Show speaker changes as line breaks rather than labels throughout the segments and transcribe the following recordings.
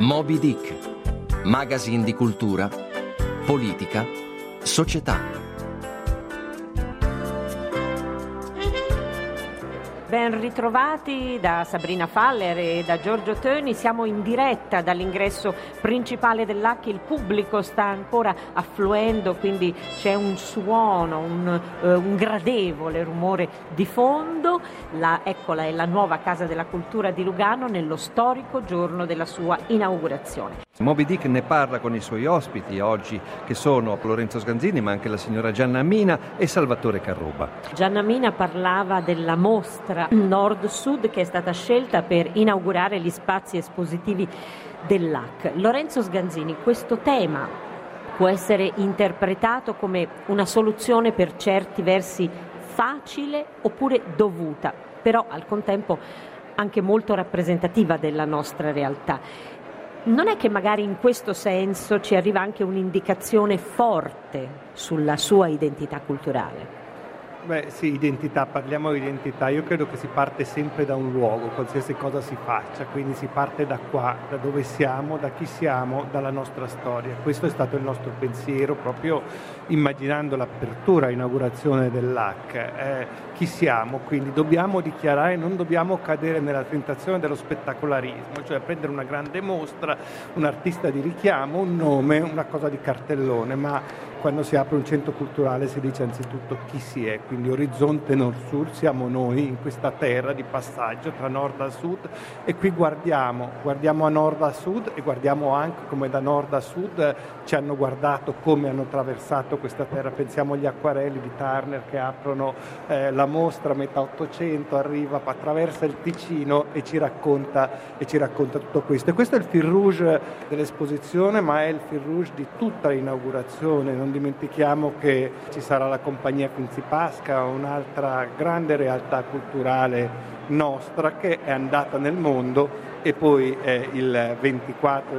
Moby Dick, magazine di cultura, politica, società.
Ben ritrovati da Sabrina Faller e da Giorgio Töni. Siamo in diretta dall'ingresso principale dell'Hack. Il pubblico sta ancora affluendo, quindi c'è un suono, un gradevole rumore di fondo. Eccola è la nuova Casa della Cultura di Lugano nello storico giorno della sua inaugurazione.
Moby Dick ne parla con i suoi ospiti oggi, che sono Lorenzo Sganzini, ma anche la signora Gianna Mina e Salvatore Carruba.
Gianna Mina parlava della mostra Nord-Sud che è stata scelta per inaugurare gli spazi espositivi dell'Hack. Lorenzo Sganzini, questo tema può essere interpretato come una soluzione per certi versi facile oppure dovuta, però al contempo anche molto rappresentativa della nostra realtà. Non è che magari in questo senso ci arriva anche un'indicazione forte sulla sua identità culturale?
Beh sì, identità, parliamo di identità. Io credo che si parte sempre da un luogo, qualsiasi cosa si faccia, quindi si parte da qua, da dove siamo, da chi siamo, dalla nostra storia. Questo è stato il nostro pensiero proprio immaginando l'apertura, inaugurazione dell'Hack. Chi siamo, quindi dobbiamo dichiarare, non dobbiamo cadere nella tentazione dello spettacolarismo, cioè prendere una grande mostra, un artista di richiamo, un nome, una cosa di cartellone, ma quando si apre un centro culturale si dice anzitutto chi si è, quindi orizzonte nord-sud, siamo noi in questa terra di passaggio tra nord a sud e qui guardiamo a nord a sud e guardiamo anche come da nord a sud ci hanno guardato, come hanno attraversato questa terra. Pensiamo agli acquarelli di Turner che aprono la mostra a metà Ottocento, arriva, attraversa il Ticino e ci racconta tutto questo. E questo è il fil rouge dell'esposizione, ma è il fil rouge di tutta l'inaugurazione. Non dimentichiamo che ci sarà la compagnia Principasca, un'altra grande realtà culturale nostra che è andata nel mondo, e poi il 24, il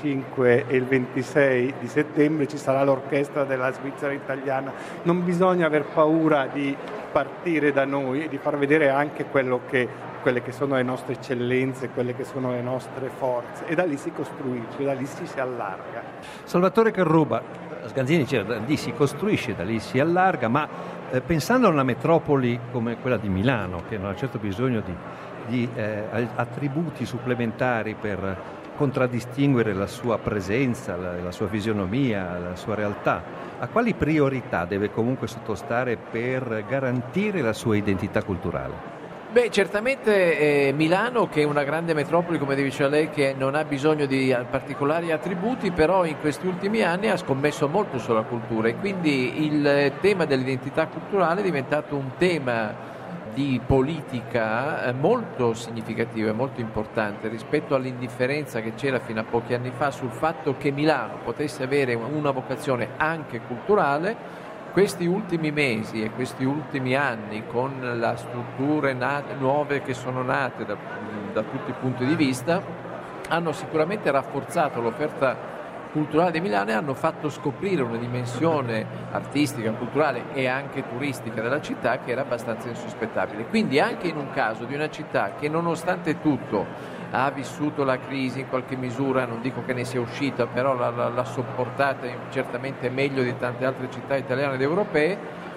25 e il 26 di settembre ci sarà l'orchestra della Svizzera italiana. Non bisogna aver paura di partire da noi e di far vedere anche quelle che sono le nostre eccellenze, quelle che sono le nostre forze, e da lì si costruisce, da lì si allarga. Salvatore Carruba.
Sganzini dice da lì si costruisce, da lì si allarga, ma pensando a una metropoli come quella di Milano, che non ha certo bisogno di attributi supplementari per contraddistinguere la sua presenza, la sua fisionomia, la sua realtà, a quali priorità deve comunque sottostare per garantire la sua identità culturale?
Beh, certamente Milano, che è una grande metropoli, come diceva lei, che non ha bisogno di particolari attributi, però in questi ultimi anni ha scommesso molto sulla cultura e quindi il tema dell'identità culturale è diventato un tema di politica molto significativo e molto importante rispetto all'indifferenza che c'era fino a pochi anni fa sul fatto che Milano potesse avere una vocazione anche culturale. Questi ultimi mesi e questi ultimi anni, con le strutture nuove che sono nate da tutti i punti di vista, hanno sicuramente rafforzato l'offerta culturale di Milano e hanno fatto scoprire una dimensione artistica, culturale e anche turistica della città che era abbastanza insospettabile. Quindi anche in un caso di una città che nonostante tutto ha vissuto la crisi in qualche misura, non dico che ne sia uscita, però l'ha sopportata certamente meglio di tante altre città italiane ed europee,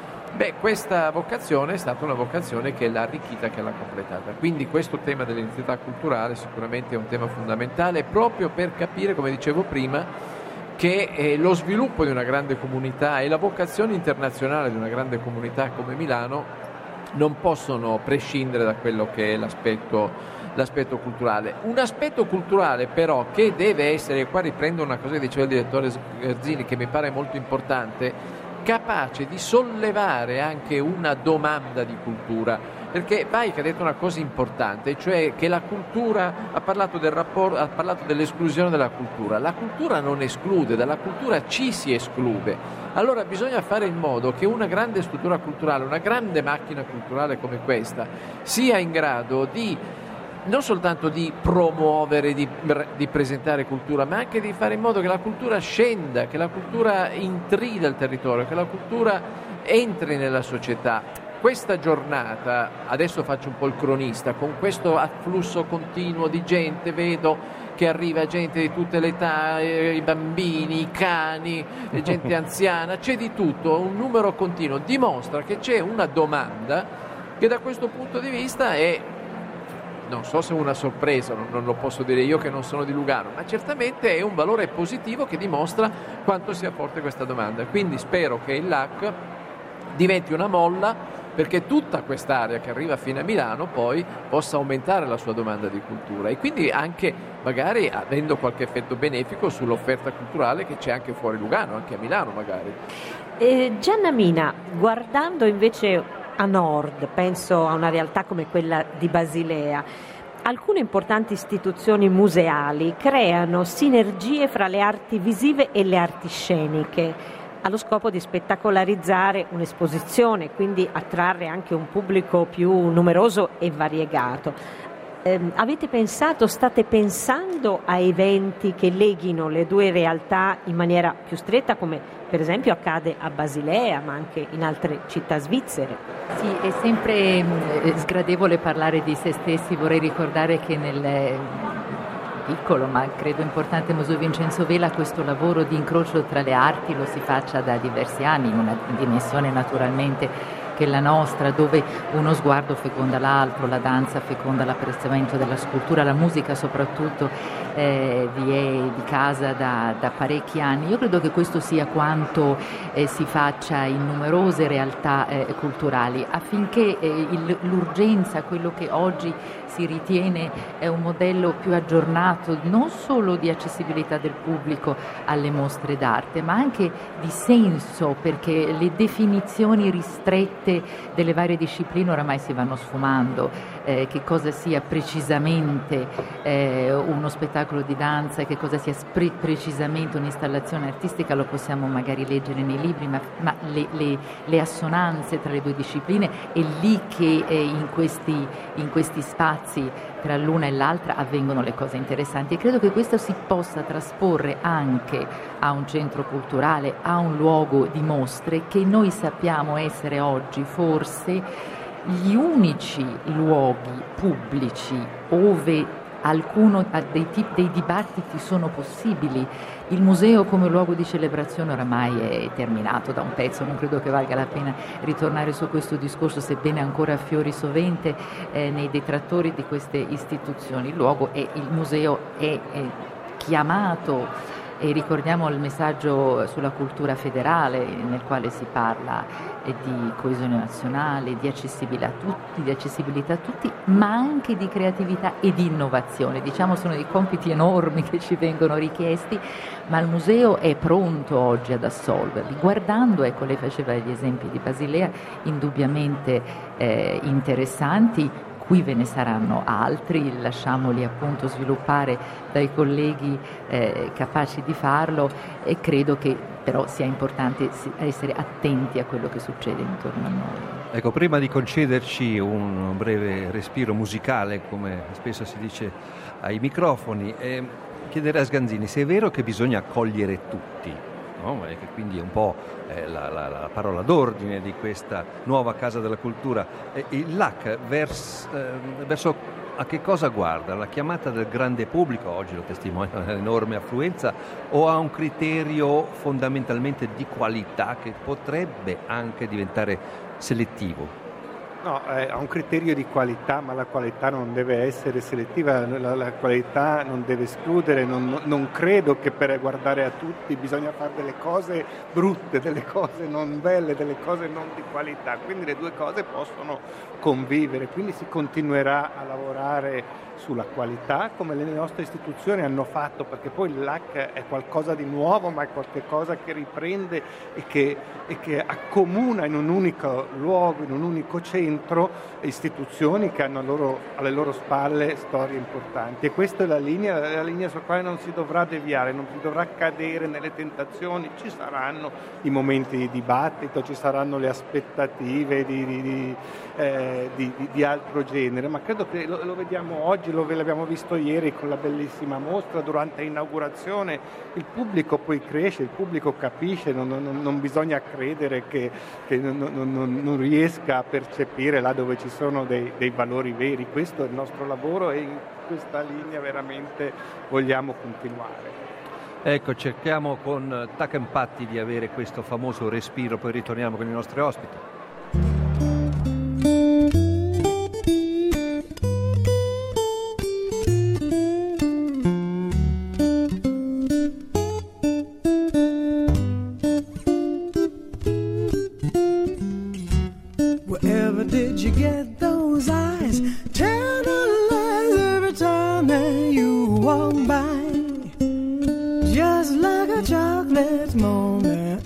questa vocazione è stata una vocazione che l'ha arricchita, che l'ha completata. Quindi questo tema dell'identità culturale sicuramente è un tema fondamentale proprio per capire, come dicevo prima, che lo sviluppo di una grande comunità e la vocazione internazionale di una grande comunità come Milano non possono prescindere da quello che è l'aspetto culturale. Un aspetto culturale però che deve essere, qua riprendo una cosa che diceva il direttore Sganzini che mi pare molto importante, capace di sollevare anche una domanda di cultura, perché Paik ha detto una cosa importante, cioè che la cultura, ha parlato del rapporto, ha parlato dell'esclusione della cultura. La cultura non esclude, dalla cultura ci si esclude. Allora bisogna fare in modo che una grande struttura culturale, una grande macchina culturale come questa sia in grado di non soltanto di promuovere, di presentare cultura, ma anche di fare in modo che la cultura scenda, che la cultura intrida il territorio, che la cultura entri nella società. Questa giornata, adesso faccio un po' il cronista, con questo afflusso continuo di gente vedo che arriva gente di tutte le età, i bambini, i cani, gente anziana, c'è di tutto, un numero continuo, dimostra che c'è una domanda che da questo punto di vista è, non so se una sorpresa, non lo posso dire io che non sono di Lugano, ma certamente è un valore positivo che dimostra quanto sia forte questa domanda. Quindi spero che il LAC diventi una molla perché tutta quest'area che arriva fino a Milano poi possa aumentare la sua domanda di cultura e quindi anche magari avendo qualche effetto benefico sull'offerta culturale che c'è anche fuori Lugano, anche a Milano magari.
Gianna Mina, guardando invece a nord, penso a una realtà come quella di Basilea, alcune importanti istituzioni museali creano sinergie fra le arti visive e le arti sceniche, allo scopo di spettacolarizzare un'esposizione, quindi attrarre anche un pubblico più numeroso e variegato. State pensando a eventi che leghino le due realtà in maniera più stretta, come per esempio accade a Basilea, ma anche in altre città svizzere?
Sì, è sempre sgradevole parlare di se stessi. Vorrei ricordare che nel piccolo ma credo importante Museo Vincenzo Vela questo lavoro di incrocio tra le arti lo si faccia da diversi anni, in una dimensione naturalmente che è la nostra, dove uno sguardo feconda l'altro, la danza feconda l'apprezzamento della scultura, la musica soprattutto vi è di casa da parecchi anni. Io credo che questo sia quanto si faccia in numerose realtà culturali, affinché l'urgenza, quello che oggi si ritiene è un modello più aggiornato non solo di accessibilità del pubblico alle mostre d'arte, ma anche di senso, perché le definizioni ristrette delle varie discipline oramai si vanno sfumando. Che cosa sia precisamente uno spettacolo di danza, che cosa sia precisamente un'installazione artistica lo possiamo magari leggere nei libri, ma le assonanze tra le due discipline è lì che in questi spazi tra l'una e l'altra avvengono le cose interessanti, e credo che questo si possa trasporre anche a un centro culturale, a un luogo di mostre che noi sappiamo essere oggi forse gli unici luoghi pubblici dove alcuno dei dibattiti sono possibili. Il museo come luogo di celebrazione oramai è terminato da un pezzo, non credo che valga la pena ritornare su questo discorso, sebbene ancora affiori sovente nei detrattori di queste istituzioni. Il museo è chiamato, e ricordiamo il messaggio sulla cultura federale nel quale si parla di coesione nazionale, di accessibilità a tutti, ma anche di creatività e di innovazione. Diciamo sono dei compiti enormi che ci vengono richiesti, ma il museo è pronto oggi ad assolverli. Guardando, ecco, lei faceva gli esempi di Basilea, indubbiamente interessanti. Qui ve ne saranno altri, lasciamoli appunto sviluppare dai colleghi capaci di farlo, e credo che però sia importante essere attenti a quello che succede intorno a noi.
Ecco, prima di concederci un breve respiro musicale, come spesso si dice ai microfoni, chiederei a Sganzini se è vero che bisogna accogliere tutti, no? E che quindi è un po' la parola d'ordine di questa nuova Casa della Cultura. Il LAC verso a che cosa guarda? La chiamata del grande pubblico, oggi lo testimonia l'enorme affluenza, o ha un criterio fondamentalmente di qualità che potrebbe anche diventare selettivo?
No, ha un criterio di qualità, ma la qualità non deve essere selettiva, la qualità non deve escludere, non credo che per guardare a tutti bisogna fare delle cose brutte, delle cose non belle, delle cose non di qualità, quindi le due cose possono convivere, quindi si continuerà a lavorare sulla qualità come le nostre istituzioni hanno fatto, perché poi il LAC è qualcosa di nuovo, ma è qualcosa che riprende e che accomuna in un unico luogo, in un unico centro, istituzioni che hanno alle loro spalle storie importanti, e questa è la linea sulla quale non si dovrà deviare, non si dovrà cadere nelle tentazioni. Ci saranno i momenti di dibattito, ci saranno le aspettative di altro genere, ma credo che lo vediamo oggi, l'abbiamo visto ieri con la bellissima mostra durante l'inaugurazione. Il pubblico poi cresce, il pubblico capisce, non bisogna credere che non riesca a percepire investire là dove ci sono dei valori veri. Questo è il nostro lavoro e in questa linea veramente vogliamo continuare.
Ecco, cerchiamo con Tacempatti di avere questo famoso respiro, poi ritorniamo con i nostri ospiti.
Wherever did you get those eyes? Tantalize every time that you walk by. Just like a chocolate moment.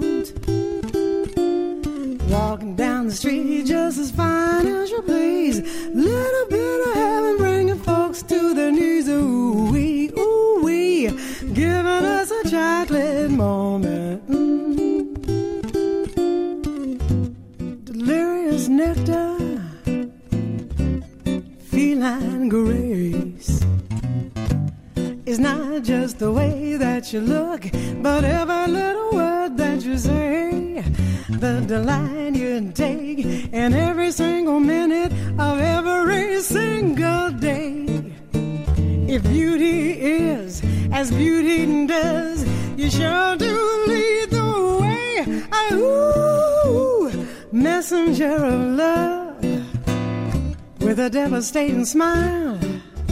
Walking down the street just as fine as you please. Little bit of heaven bringing folks to their knees. Ooh wee, giving us a chocolate moment. Delirious nectar, feline grace. It's not just the way that you look, but every little word that you say. The delight you take in every single minute of every single day. If beauty is as beauty does, you sure do lead the way. Ooh, messenger of love with a devastating smile.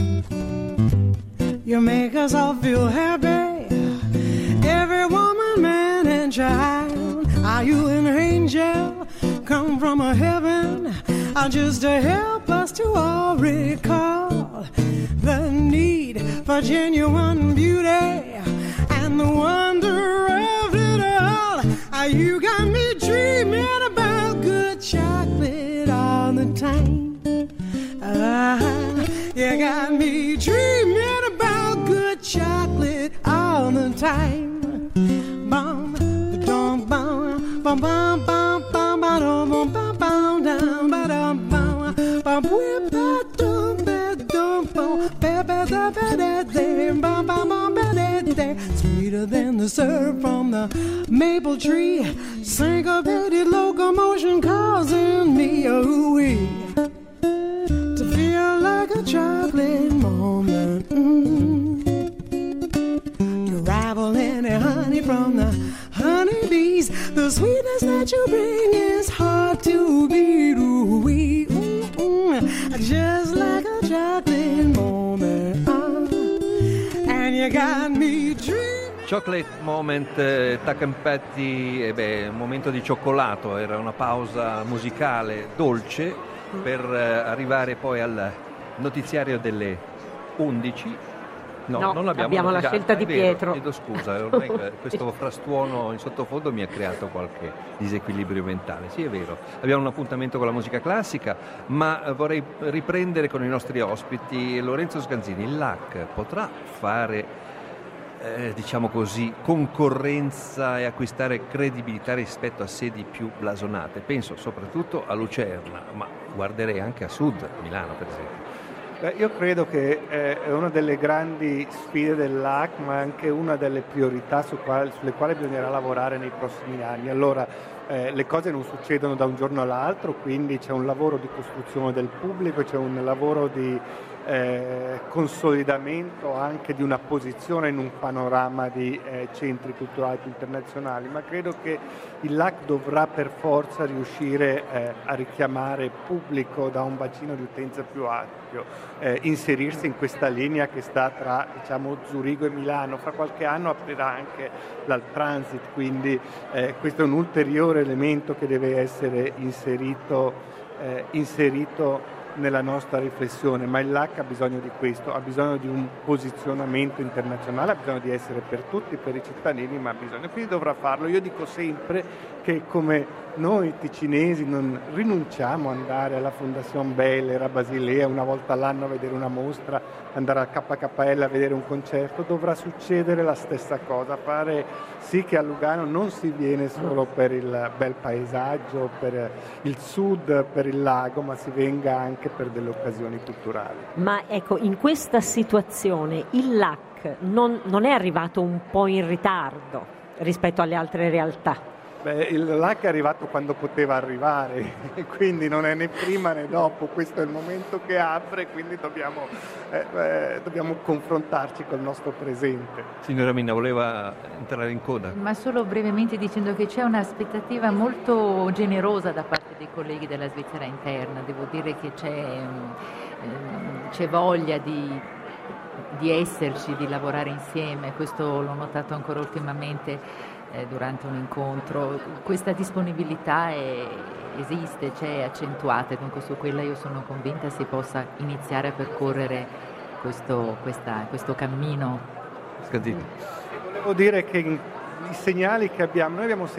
You make us all feel happy, every woman, man, and child. Are you an angel come from a heaven, just to help us to all recall the need for genuine beauty and the wonder of it all? You got me dreaming about good chocolate all the time. You got me dreaming about good chocolate all the time. Bum, dum, bum, bum, bum, bum, bum, bum, bum, bum, bum, dum, ba, dum, bum, bum, whip, ba, dum, ba, dum, bum, ba, ba, da, ba, da, da, bum, bum, bum, ba, da, da. Sweeter than the syrup from the maple tree, syncopated locomotion causing me a ooh-wee. To feel like a chocolate moment. To rival any honey from the honeybees. The sweetness that you bring is hard to beat. Ooh-wee, just like a chocolate moment. And you got me dreaming.
Chocolate Moment, Tacempatti, un momento di cioccolato, era una pausa musicale dolce per arrivare poi al notiziario delle 11.
No,
non
abbiamo la scelta di
vero,
Pietro.
Chiedo scusa, ormai questo frastuono in sottofondo mi ha creato qualche disequilibrio mentale. Sì, è vero, abbiamo un appuntamento con la musica classica, ma vorrei riprendere con i nostri ospiti. Lorenzo Sganzini, il LAC potrà fare diciamo così, concorrenza e acquistare credibilità rispetto a sedi più blasonate? Penso soprattutto a Lucerna, ma guarderei anche a Sud, Milano per esempio.
Io credo che è una delle grandi sfide del LAC, ma anche una delle priorità sulle quali bisognerà lavorare nei prossimi anni. Allora, le cose non succedono da un giorno all'altro, quindi c'è un lavoro di costruzione del pubblico, c'è un lavoro di consolidamento anche di una posizione in un panorama di centri culturali più internazionali, ma credo che il LAC dovrà per forza riuscire a richiamare pubblico da un bacino di utenza più ampio, inserirsi in questa linea che sta tra, diciamo, Zurigo e Milano. Fra qualche anno aprirà anche l'Altransit, quindi questo è un ulteriore elemento che deve essere inserito nella nostra riflessione, ma il LAC ha bisogno di questo, ha bisogno di un posizionamento internazionale, ha bisogno di essere per tutti, per i cittadini, ma ha bisogno, quindi dovrà farlo. Io dico sempre che come noi ticinesi non rinunciamo ad andare alla Fondazione Beller a Basilea una volta all'anno a vedere una mostra, andare al KKL a vedere un concerto, dovrà succedere la stessa cosa, fare sì che a Lugano non si viene solo per il bel paesaggio, per il sud, per il lago, ma si venga anche per delle occasioni culturali.
Ma ecco, in questa situazione il LAC non è arrivato un po' in ritardo rispetto alle altre realtà?
Il LAC è arrivato quando poteva arrivare, quindi non è né prima né dopo, questo è il momento che apre, quindi dobbiamo confrontarci col nostro presente.
Signora Minna, voleva entrare in coda?
Ma solo brevemente dicendo che c'è un'aspettativa molto generosa da parte dei colleghi della Svizzera interna, devo dire che c'è voglia di esserci, di lavorare insieme, questo l'ho notato ancora ultimamente durante un incontro, questa disponibilità esiste, c'è accentuata, dunque su quella io sono convinta si possa iniziare a percorrere questo cammino.
Scadini.
Volevo dire che i segnali che abbiamo,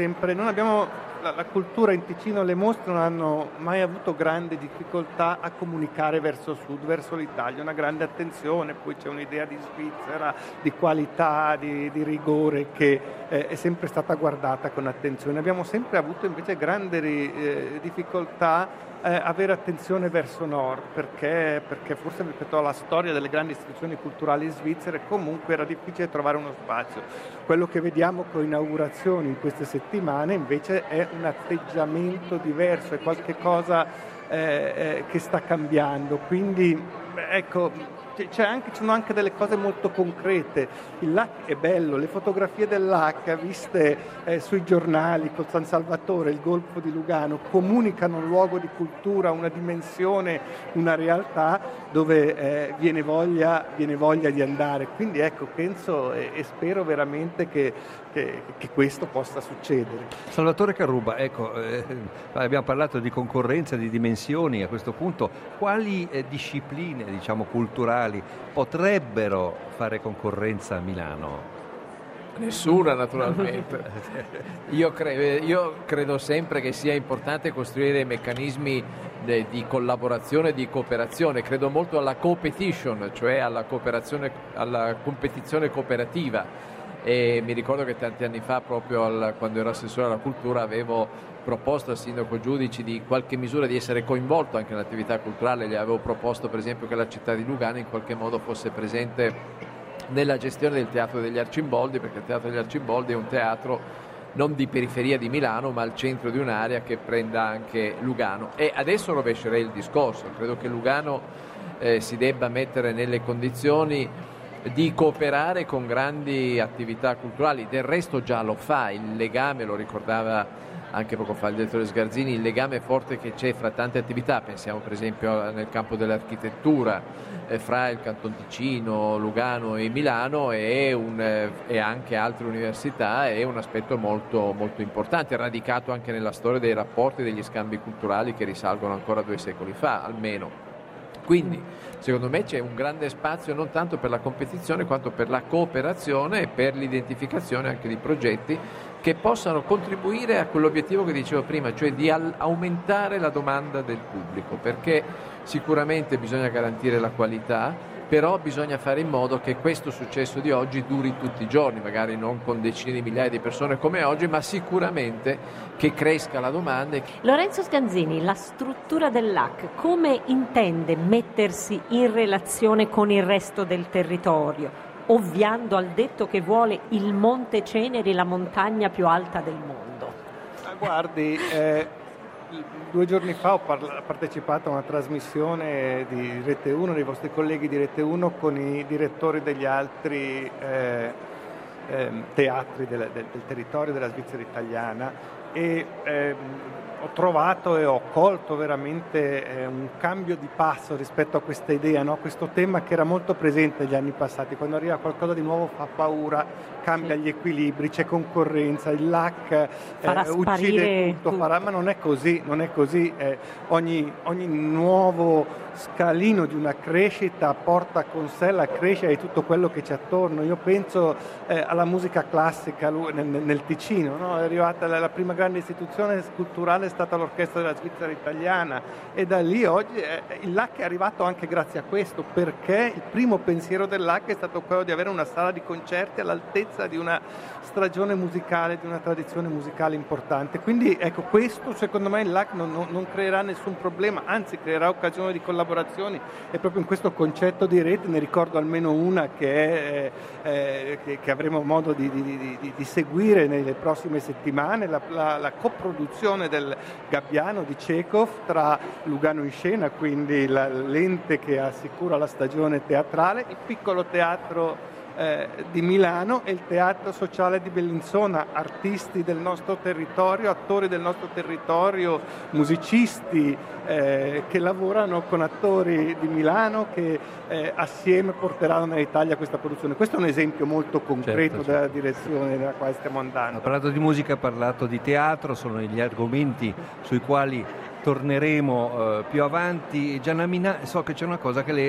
la cultura in Ticino, le mostre non hanno mai avuto grande difficoltà a comunicare verso sud, verso l'Italia, una grande attenzione, poi c'è un'idea di Svizzera, di qualità, di rigore che è sempre stata guardata con attenzione. Abbiamo sempre avuto invece grandi difficoltà avere attenzione verso nord, perché forse rispetto alla storia delle grandi istituzioni culturali svizzere comunque era difficile trovare uno spazio. Quello che vediamo con inaugurazioni in queste settimane invece è un atteggiamento diverso, è qualche cosa che sta cambiando, quindi ecco, ci sono anche delle cose molto concrete. Il LAC è bello, le fotografie del LAC viste sui giornali col San Salvatore, il Golfo di Lugano, comunicano un luogo di cultura, una dimensione, una realtà dove viene voglia di andare. Quindi ecco, penso e spero veramente che questo possa succedere.
Salvatore Carruba, ecco, abbiamo parlato di concorrenza, di dimensioni, a questo punto quali discipline, diciamo, culturali potrebbero fare concorrenza a Milano?
Nessuna, naturalmente. Io credo sempre che sia importante costruire meccanismi di collaborazione e di cooperazione. Credo molto alla competition, cioè alla competizione cooperativa. E mi ricordo che tanti anni fa, proprio quando ero assessore alla cultura, avevo proposto al sindaco Giudici di qualche misura di essere coinvolto anche nell'attività culturale. Gli avevo proposto per esempio che la città di Lugano in qualche modo fosse presente nella gestione del Teatro degli Arcimboldi, perché il Teatro degli Arcimboldi è un teatro non di periferia di Milano, ma al centro di un'area che prenda anche Lugano. E adesso rovescerei il discorso, credo che Lugano si debba mettere nelle condizioni di cooperare con grandi attività culturali. Del resto già lo fa, il legame, lo ricordava anche poco fa il direttore Sgarzini, il legame forte che c'è fra tante attività, pensiamo per esempio nel campo dell'architettura fra il Canton Ticino, Lugano e Milano e anche altre università, è un aspetto molto, molto importante, radicato anche nella storia dei rapporti e degli scambi culturali che risalgono ancora 2 secoli fa almeno. Quindi secondo me c'è un grande spazio non tanto per la competizione quanto per la cooperazione e per l'identificazione anche di progetti che possano contribuire a quell'obiettivo che dicevo prima, cioè di aumentare la domanda del pubblico, perché sicuramente bisogna garantire la qualità, però bisogna fare in modo che questo successo di oggi duri tutti i giorni, magari non con decine di migliaia di persone come oggi, ma sicuramente che cresca la domanda.
Lorenzo Sganzini, la struttura del LAC come intende mettersi in relazione con il resto del territorio, ovviando al detto che vuole il Monte Ceneri, la montagna più alta del mondo?
Guardi, 2 giorni fa ho partecipato a una trasmissione di Rete 1, dei vostri colleghi di Rete 1, con i direttori degli altri teatri del territorio della Svizzera italiana e ho trovato e ho colto veramente un cambio di passo rispetto a questa idea, no? Questo tema che era molto presente negli anni passati, quando arriva qualcosa di nuovo fa paura, cambia gli equilibri, c'è concorrenza, il LAC uccide tutto, ma non è così, ogni nuovo scalino di una crescita porta con sé la crescita di tutto quello che c'è attorno. Io penso alla musica classica nel Ticino, no? È arrivata la prima grande istituzione culturale è stata l'Orchestra della Svizzera Italiana e da lì oggi il LAC è arrivato anche grazie a questo, perché il primo pensiero del LAC è stato quello di avere una sala di concerti all'altezza di una stagione musicale, di una tradizione musicale importante. Quindi ecco, questo secondo me il LAC non creerà nessun problema, anzi creerà occasione di collaborazione collaborazioni, e proprio in questo concetto di rete ne ricordo almeno una che avremo modo di seguire nelle prossime settimane, la coproduzione del Gabbiano di Chekhov tra Lugano in Scena, quindi l'ente che assicura la stagione teatrale, il piccolo teatro di Milano e il teatro sociale di Bellinzona, artisti del nostro territorio, attori del nostro territorio, musicisti che lavorano con attori di Milano che assieme porteranno nell'Italia questa produzione. Questo è un esempio molto concreto della direzione nella quale stiamo andando.
Ha parlato di musica, ha parlato di teatro, sono gli argomenti sui quali torneremo più avanti. Giannamina, so che c'è una cosa che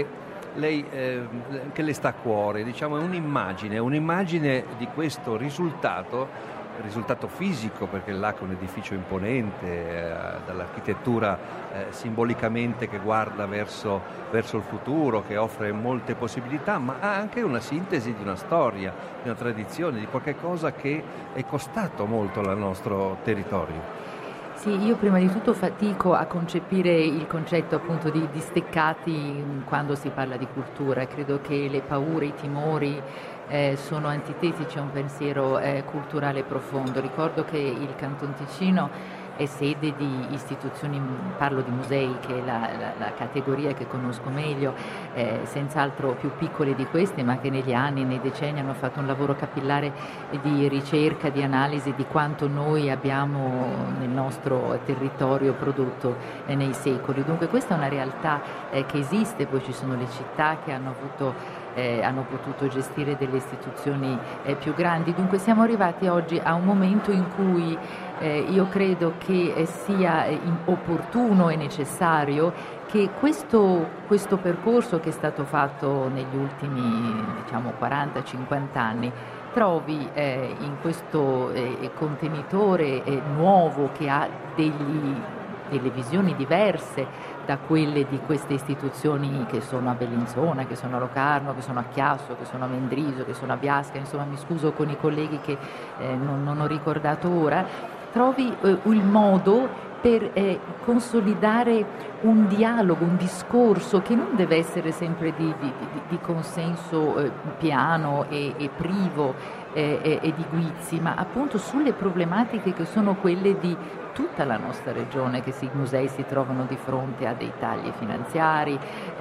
che le sta a cuore, diciamo, è un'immagine di questo risultato fisico, perché l'A è un edificio imponente, dall'architettura simbolicamente che guarda verso il futuro, che offre molte possibilità, ma ha anche una sintesi di una storia, di una tradizione, di qualche cosa che è costato molto al nostro territorio.
Sì, io prima di tutto fatico a concepire il concetto appunto di steccati quando si parla di cultura. Credo che le paure, i timori sono antitetici a un pensiero culturale profondo. Ricordo che il Canton Ticino è sede di istituzioni, parlo di musei, che è la categoria che conosco meglio, senz'altro più piccole di queste, ma che negli anni, nei decenni hanno fatto un lavoro capillare di ricerca, di analisi di quanto noi abbiamo nel nostro territorio prodotto nei secoli. Dunque questa è una realtà che esiste, poi ci sono le città che hanno potuto gestire delle istituzioni più grandi. Dunque siamo arrivati oggi a un momento in cui io credo che sia opportuno e necessario che questo percorso che è stato fatto negli ultimi 40-50 anni trovi in questo contenitore nuovo, che ha delle visioni diverse da quelle di queste istituzioni che sono a Bellinzona, che sono a Locarno, che sono a Chiasso, che sono a Mendrisio, che sono a Biasca, insomma mi scuso con i colleghi che non ho ricordato ora, trovi il modo per consolidare un dialogo, un discorso che non deve essere sempre di consenso piano e privo e di guizzi, ma appunto sulle problematiche che sono quelle di tutta la nostra regione, che i musei si trovano di fronte a dei tagli finanziari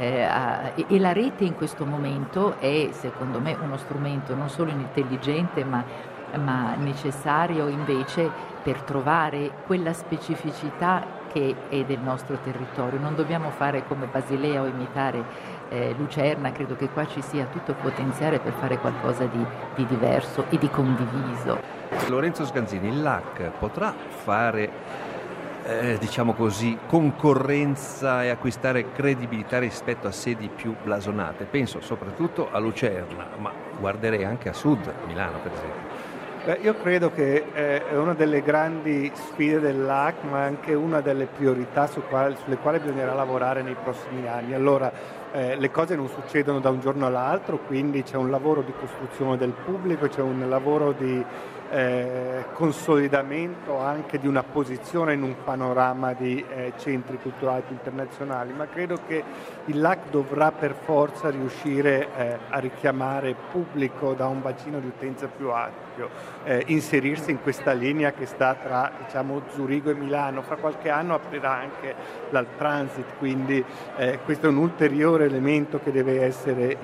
e la rete in questo momento è secondo me uno strumento non solo intelligente ma necessario invece per trovare quella specificità che è del nostro territorio. Non dobbiamo fare come Basilea o imitare Lucerna, credo che qua ci sia tutto il potenziale per fare qualcosa di diverso e di condiviso.
Lorenzo Sganzini, il LAC potrà fare diciamo così concorrenza e acquistare credibilità rispetto a sedi più blasonate? Penso soprattutto a Lucerna, ma guarderei anche a Sud, Milano per esempio.
Io credo che è una delle grandi sfide dell'AC, ma anche una delle priorità sulle quali bisognerà lavorare nei prossimi anni. Allora, le cose non succedono da un giorno all'altro, quindi c'è un lavoro di costruzione del pubblico, c'è un lavoro di consolidamento anche di una posizione in un panorama di centri culturali internazionali, ma credo che il LAC dovrà per forza riuscire a richiamare pubblico da un bacino di utenza più ampio, inserirsi in questa linea che sta tra Zurigo e Milano. Fra qualche anno aprirà anche l'Altransit, quindi questo è un ulteriore elemento che deve essere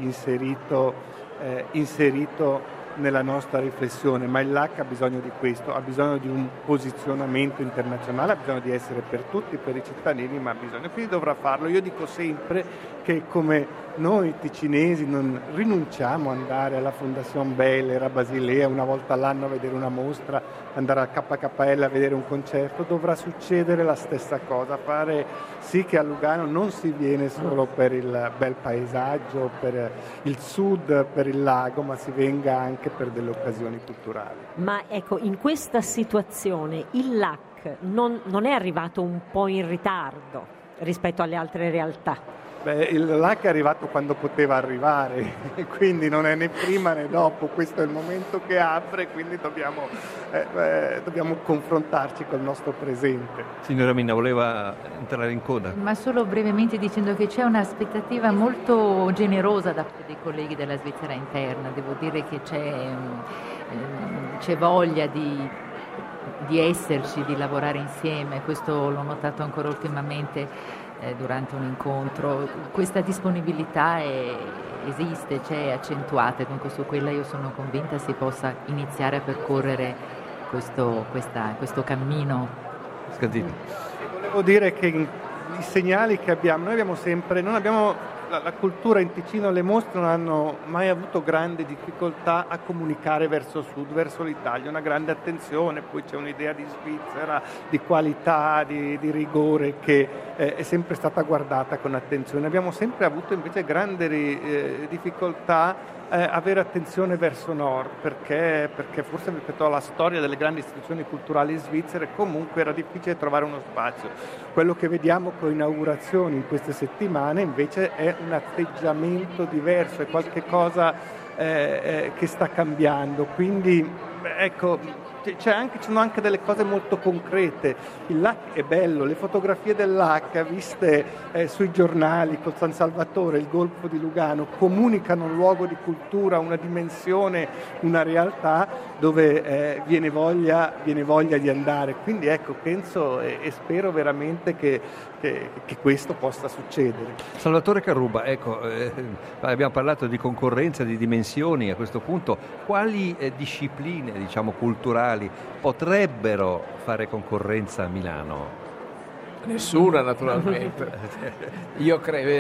inserito nella nostra riflessione, ma il LAC ha bisogno di questo, ha bisogno di un posizionamento internazionale, ha bisogno di essere per tutti, per i cittadini, ma ha bisogno, quindi dovrà farlo. Io dico sempre che come noi ticinesi non rinunciamo ad andare alla Fondazione Beller a Basilea una volta all'anno a vedere una mostra, andare al KKL a vedere un concerto, dovrà succedere la stessa cosa, fare sì che a Lugano non si viene solo per il bel paesaggio, per il sud, per il lago, ma si venga anche per delle occasioni culturali.
Ma ecco, in questa situazione il LAC non è arrivato un po' in ritardo rispetto alle altre realtà?
Il LAC è arrivato quando poteva arrivare, quindi non è né prima né dopo, questo è il momento che apre, quindi dobbiamo confrontarci col nostro presente.
Signora Minna, voleva entrare in coda?
Ma solo brevemente dicendo che c'è un'aspettativa molto generosa da parte dei colleghi della Svizzera interna, devo dire che c'è voglia di esserci, di lavorare insieme, questo l'ho notato ancora ultimamente durante un incontro. Questa disponibilità esiste, c'è accentuata, dunque su quella io sono convinta si possa iniziare a percorrere questo cammino.
Scandini.
Volevo dire che i segnali che abbiamo, la cultura in Ticino, le mostre non hanno mai avuto grande difficoltà a comunicare verso sud, verso l'Italia, una grande attenzione, poi c'è un'idea di Svizzera, di qualità, di rigore che è sempre stata guardata con attenzione. Abbiamo sempre avuto invece grandi difficoltà avere attenzione verso nord, perché forse rispetto alla storia delle grandi istituzioni culturali svizzere comunque era difficile trovare uno spazio. Quello che vediamo con inaugurazioni in queste settimane invece è un atteggiamento diverso, è qualcosa che sta cambiando, quindi ecco, ci sono anche delle cose molto concrete. Il LAC è bello, le fotografie del LAC viste sui giornali col San Salvatore, il Golfo di Lugano, comunicano un luogo di cultura, una dimensione, una realtà dove viene voglia di andare. Quindi ecco, penso e spero veramente che questo possa succedere.
Salvatore Carruba, ecco, abbiamo parlato di concorrenza, di dimensioni. A questo punto quali discipline, diciamo, culturali potrebbero fare concorrenza a Milano?
Nessuna, naturalmente. Io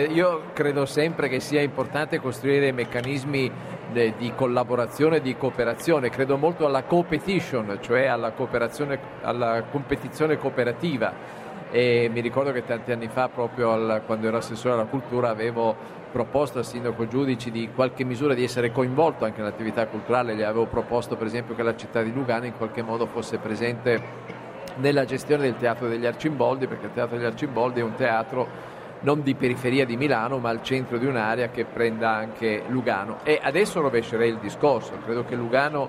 credo sempre che sia importante costruire meccanismi di collaborazione e di cooperazione. Credo molto alla competition, cioè alla cooperazione, alla competizione cooperativa. E mi ricordo che tanti anni fa, proprio quando ero assessore alla cultura, avevo proposto al sindaco Giudici di qualche misura di essere coinvolto anche nell'attività culturale. Gli avevo proposto per esempio che la città di Lugano in qualche modo fosse presente nella gestione del Teatro degli Arcimboldi, perché il Teatro degli Arcimboldi è un teatro non di periferia di Milano, ma al centro di un'area che prenda anche Lugano. E adesso rovescerei il discorso, credo che Lugano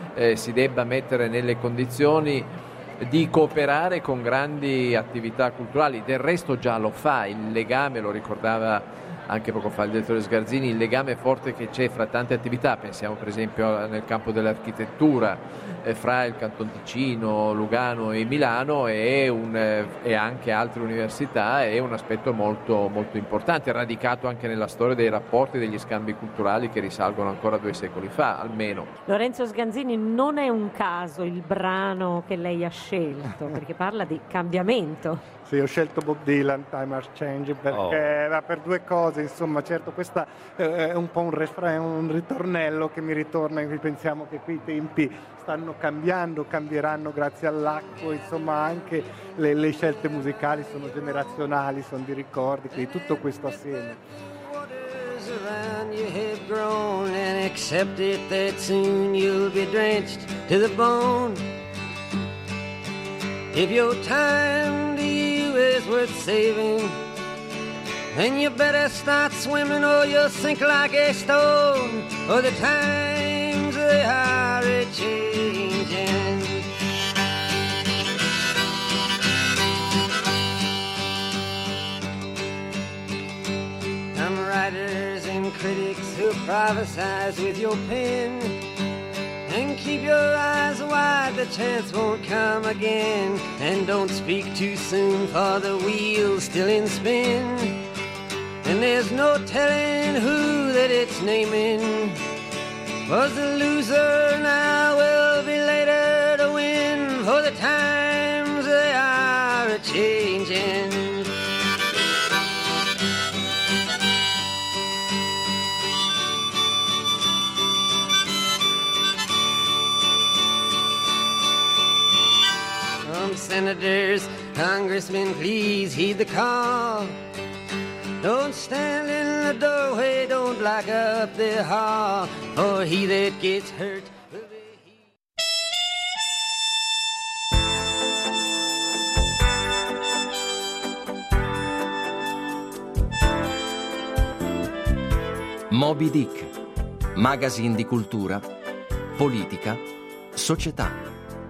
si debba mettere nelle condizioni di cooperare con grandi attività culturali. Del resto già lo fa, il legame, lo ricordava anche poco fa il direttore Sgarzini, il legame forte che c'è fra tante attività, pensiamo per esempio nel campo dell'architettura, fra il Canton Ticino, Lugano e Milano e anche altre università, è un aspetto molto, molto importante, radicato anche nella storia dei rapporti e degli scambi culturali che risalgono ancora 2 secoli fa almeno.
Lorenzo Sganzini, non è un caso il brano che lei ha scelto, perché parla di cambiamento.
Sì, ho scelto Bob Dylan, Time Has Changed, perché per 2 cose, insomma, certo questa è un po' un refrain, un ritornello che mi ritorna, pensiamo che qui i tempi stanno cambiando, cambieranno grazie all'acqua, insomma anche le scelte musicali sono generazionali, sono di ricordi, quindi tutto questo assieme.
Around you have grown and accept it that soon you'll be drenched to the bone. If your time to you is worth saving, then you better start swimming or you'll sink like a stone, or the times they are a-changing. Some writers and critics who prophesize with your pen, and keep your eyes wide, the chance won't come again. And don't speak too soon, for the wheel's still in spin, and there's no telling who that it's naming. Was the loser now will be later to win, for the times they are a-changing. Senators, congressmen, please heed the call. Don't stand in the doorway, don't block up the hall, for he that gets hurt will be he.
Moby Dick, magazine di cultura, politica, società.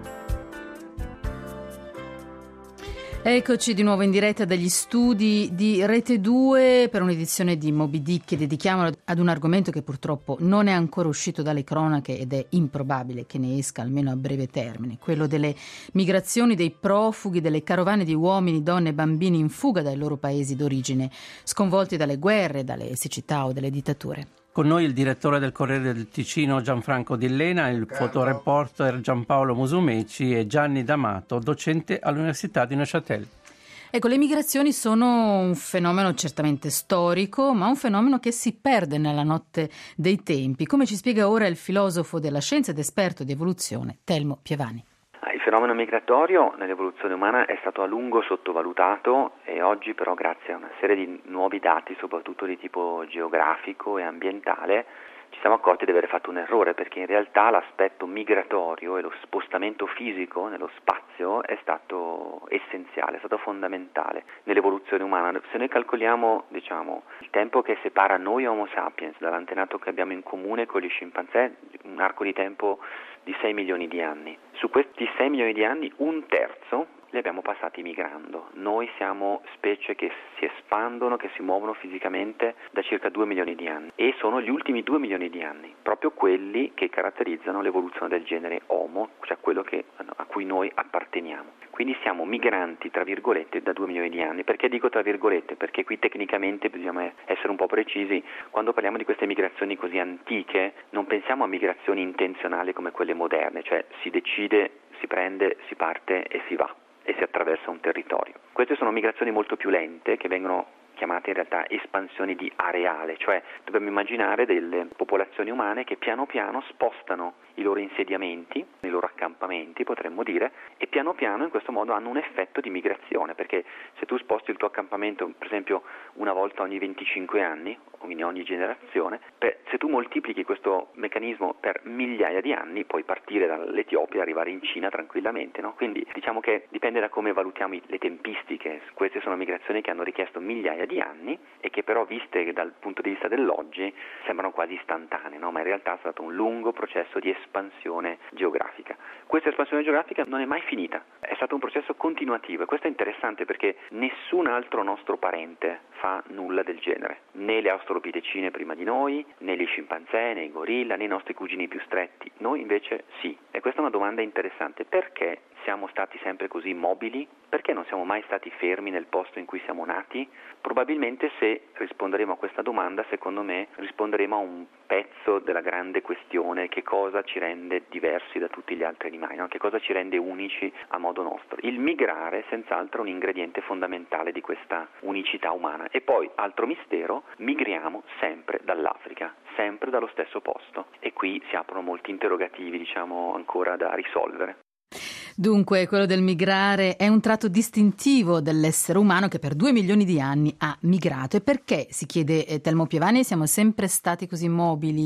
Eccoci di nuovo in diretta dagli studi di Rete 2 per un'edizione di Moby Dick che dedichiamo ad un argomento che purtroppo non è ancora uscito dalle cronache ed è improbabile che ne esca almeno a breve termine, quello delle migrazioni dei profughi, delle carovane di uomini, donne e bambini in fuga dai loro paesi d'origine, sconvolti dalle guerre, dalle siccità o dalle dittature.
Con noi il direttore del Corriere del Ticino Gianfranco Dillena, il fotoreporter Giampaolo Musumeci e Gianni D'Amato, docente all'Università di Neuchâtel.
Ecco, le migrazioni sono un fenomeno certamente storico, ma un fenomeno che si perde nella notte dei tempi, come ci spiega ora il filosofo della scienza ed esperto di evoluzione Telmo Pievani.
Il fenomeno migratorio nell'evoluzione umana è stato a lungo sottovalutato e oggi però, grazie a una serie di nuovi dati, soprattutto di tipo geografico e ambientale, ci siamo accorti di aver fatto un errore, perché in realtà l'aspetto migratorio e lo spostamento fisico nello spazio è stato essenziale, è stato fondamentale nell'evoluzione umana. Se noi calcoliamo, il tempo che separa noi Homo sapiens dall'antenato che abbiamo in comune con gli scimpanzé, un arco di tempo di 6 milioni di anni. Su questi 6 milioni di anni, un terzo li abbiamo passati migrando. Noi siamo specie che si espandono, che si muovono fisicamente da circa 2 milioni di anni e sono gli ultimi 2 milioni di anni, proprio quelli che caratterizzano l'evoluzione del genere Homo, cioè quello a cui noi apparteniamo. Quindi siamo migranti, tra virgolette, da 2 milioni di anni. Perché dico tra virgolette? Perché qui tecnicamente bisogna essere un po' precisi. Quando parliamo di queste migrazioni così antiche, non pensiamo a migrazioni intenzionali come quelle moderne, cioè si decide, si prende, si parte e si va e si attraversa un territorio. Queste sono migrazioni molto più lente che vengono chiamate in realtà espansioni di areale, cioè dobbiamo immaginare delle popolazioni umane che piano piano spostano i loro insediamenti, i loro accampamenti potremmo dire, e piano piano in questo modo hanno un effetto di migrazione, perché se tu sposti il tuo accampamento per esempio una volta ogni 25 anni, in ogni generazione, se tu moltiplichi questo meccanismo per migliaia di anni puoi partire dall'Etiopia e arrivare in Cina tranquillamente, no? Quindi diciamo che dipende da come valutiamo le tempistiche. Queste sono migrazioni che hanno richiesto migliaia di anni e che però viste dal punto di vista dell'oggi sembrano quasi istantanee, no? Ma in realtà è stato un lungo processo di espansione geografica. Questa espansione geografica non è mai finita, è stato un processo continuativo e questo è interessante perché nessun altro nostro parente fa nulla del genere, né le australopitecine prima di noi, né gli scimpanzé, né i gorilla, né i nostri cugini più stretti. Noi invece sì. E questa è una domanda interessante. Perché siamo stati sempre così mobili? Perché non siamo mai stati fermi nel posto in cui siamo nati? Probabilmente se risponderemo a questa domanda, secondo me, risponderemo a un pezzo della grande questione: che cosa ci rende diversi da tutti gli altri animali, no? Che cosa ci rende unici a modo nostro. Il migrare è senz'altro un ingrediente fondamentale di questa unicità umana. E poi, altro mistero, migriamo sempre dall'Africa, sempre dallo stesso posto. E qui si aprono molti interrogativi, ancora da risolvere.
Dunque, quello del migrare è un tratto distintivo dell'essere umano che per 2 milioni di anni ha migrato. E perché, si chiede Telmo Pievani, siamo sempre stati così mobili?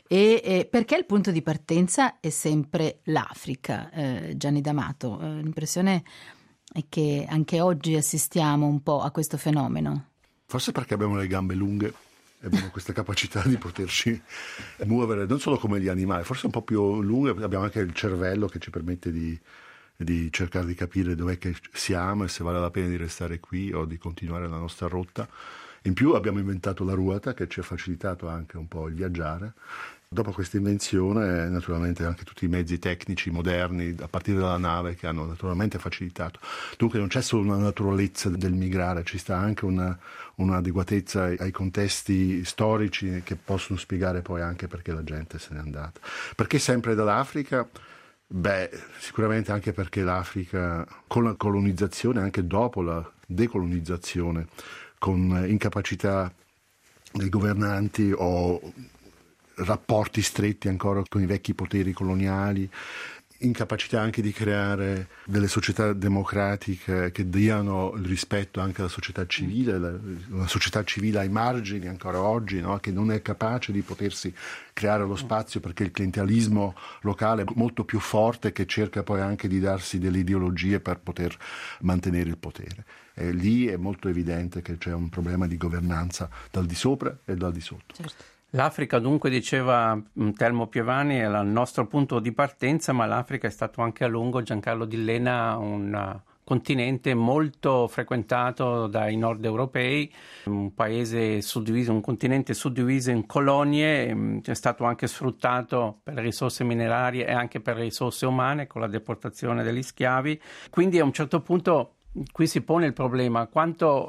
E perché il punto di partenza è sempre l'Africa? Gianni D'Amato, l'impressione è che anche oggi assistiamo un po' a questo fenomeno.
Forse perché abbiamo le gambe lunghe. Abbiamo questa capacità di poterci muovere non solo come gli animali, forse un po' più lunghe, abbiamo anche il cervello che ci permette di cercare di capire dov'è che siamo e se vale la pena di restare qui o di continuare la nostra rotta. In più abbiamo inventato la ruota che ci ha facilitato anche un po' il viaggiare. Dopo questa invenzione, naturalmente anche tutti i mezzi tecnici moderni, a partire dalla nave, che hanno naturalmente facilitato. Dunque non c'è solo una naturalezza del migrare, ci sta anche un'adeguatezza ai contesti storici che possono spiegare poi anche perché la gente se n'è andata. Perché sempre dall'Africa? Sicuramente anche perché l'Africa, con la colonizzazione, anche dopo la decolonizzazione, con incapacità dei governanti o rapporti stretti ancora con i vecchi poteri coloniali, incapacità anche di creare delle società democratiche che diano il rispetto anche alla società civile, una società civile ai margini ancora oggi, no? Che non è capace di potersi creare lo spazio perché il clientelismo locale è molto più forte, che cerca poi anche di darsi delle ideologie per poter mantenere il potere. E lì è molto evidente che c'è un problema di governanza dal di sopra e dal di sotto.
Certo.
L'Africa dunque, diceva Telmo Piovani, è il nostro punto di partenza, ma l'Africa è stato anche a lungo, Giancarlo Dillena, un continente molto frequentato dai nord europei, un paese suddiviso, un continente suddiviso in colonie, è stato anche sfruttato per le risorse minerarie e anche per le risorse umane con la deportazione degli schiavi. Quindi a un certo punto qui si pone il problema quanto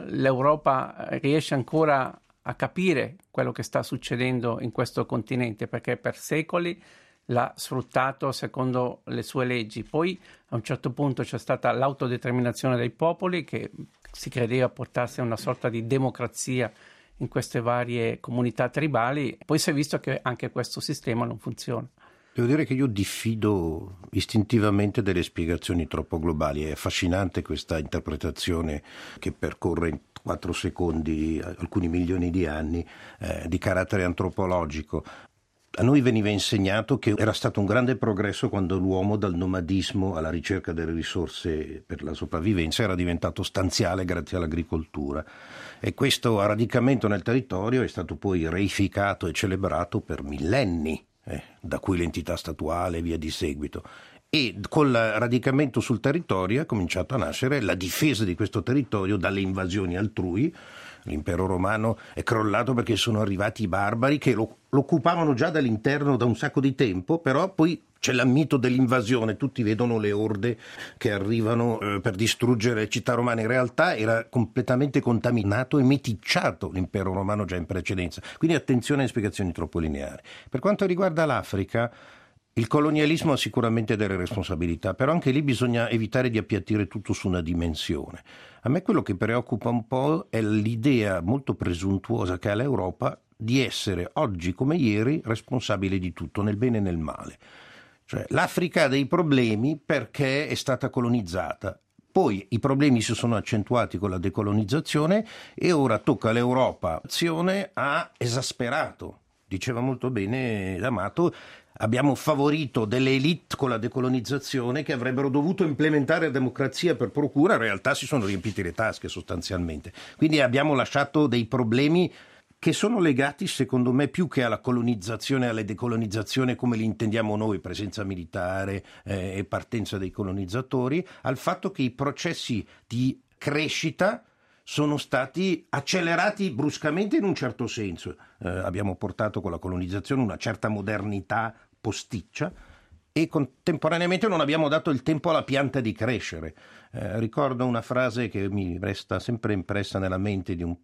l'Europa riesce ancora a capire quello che sta succedendo in questo continente, perché per secoli l'ha sfruttato secondo le sue leggi. Poi a un certo punto c'è stata l'autodeterminazione dei popoli, che si credeva portasse a una sorta di democrazia in queste varie comunità tribali. Poi si è visto che anche questo sistema non funziona.
Devo dire che io diffido istintivamente delle spiegazioni troppo globali. È affascinante questa interpretazione che percorre in 4 secondi alcuni milioni di anni di carattere antropologico. A noi veniva insegnato che era stato un grande progresso quando l'uomo, dal nomadismo alla ricerca delle risorse per la sopravvivenza, era diventato stanziale grazie all'agricoltura. E questo radicamento nel territorio è stato poi reificato e celebrato per millenni, da cui l'entità statuale e via di seguito. E col radicamento sul territorio è cominciato a nascere la difesa di questo territorio dalle invasioni altrui. L'impero romano è crollato perché sono arrivati i barbari che lo occupavano già dall'interno da un sacco di tempo, però poi c'è il mito dell'invasione, tutti vedono le orde che arrivano per distruggere città romane. In realtà era completamente contaminato e meticciato l'impero romano già in precedenza. Quindi attenzione alle spiegazioni troppo lineari. Per quanto riguarda l'Africa, il colonialismo ha sicuramente delle responsabilità, però anche lì bisogna evitare di appiattire tutto su una dimensione. A me quello che preoccupa un po' è l'idea molto presuntuosa che ha l'Europa di essere oggi come ieri responsabile di tutto, nel bene e nel male. Cioè, l'Africa ha dei problemi perché è stata colonizzata. Poi i problemi si sono accentuati con la decolonizzazione e ora tocca all'Europa. L'azione ha esasperato. Diceva molto bene D'Amato, abbiamo favorito delle elite con la decolonizzazione che avrebbero dovuto implementare la democrazia per procura, in realtà si sono riempiti le tasche sostanzialmente. Quindi abbiamo lasciato dei problemi che sono legati, secondo me, più che alla colonizzazione e alla decolonizzazione come li intendiamo noi, presenza militare e partenza dei colonizzatori, al fatto che i processi di crescita sono stati accelerati bruscamente in un certo senso. Abbiamo portato con la colonizzazione una certa modernità posticcia e contemporaneamente non abbiamo dato il tempo alla pianta di crescere. Ricordo una frase che mi resta sempre impressa nella mente di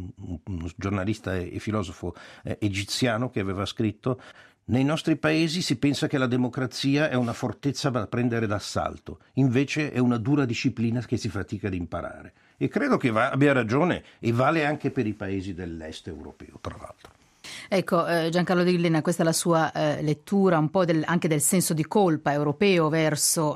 uno giornalista e filosofo egiziano che aveva scritto: nei nostri paesi si pensa che la democrazia è una fortezza da prendere d'assalto, invece è una dura disciplina che si fatica ad imparare. E credo che abbia ragione, e vale anche per i paesi dell'est europeo, tra l'altro.
Ecco, Giancarlo Dillena, questa è la sua lettura un po' anche del senso di colpa europeo verso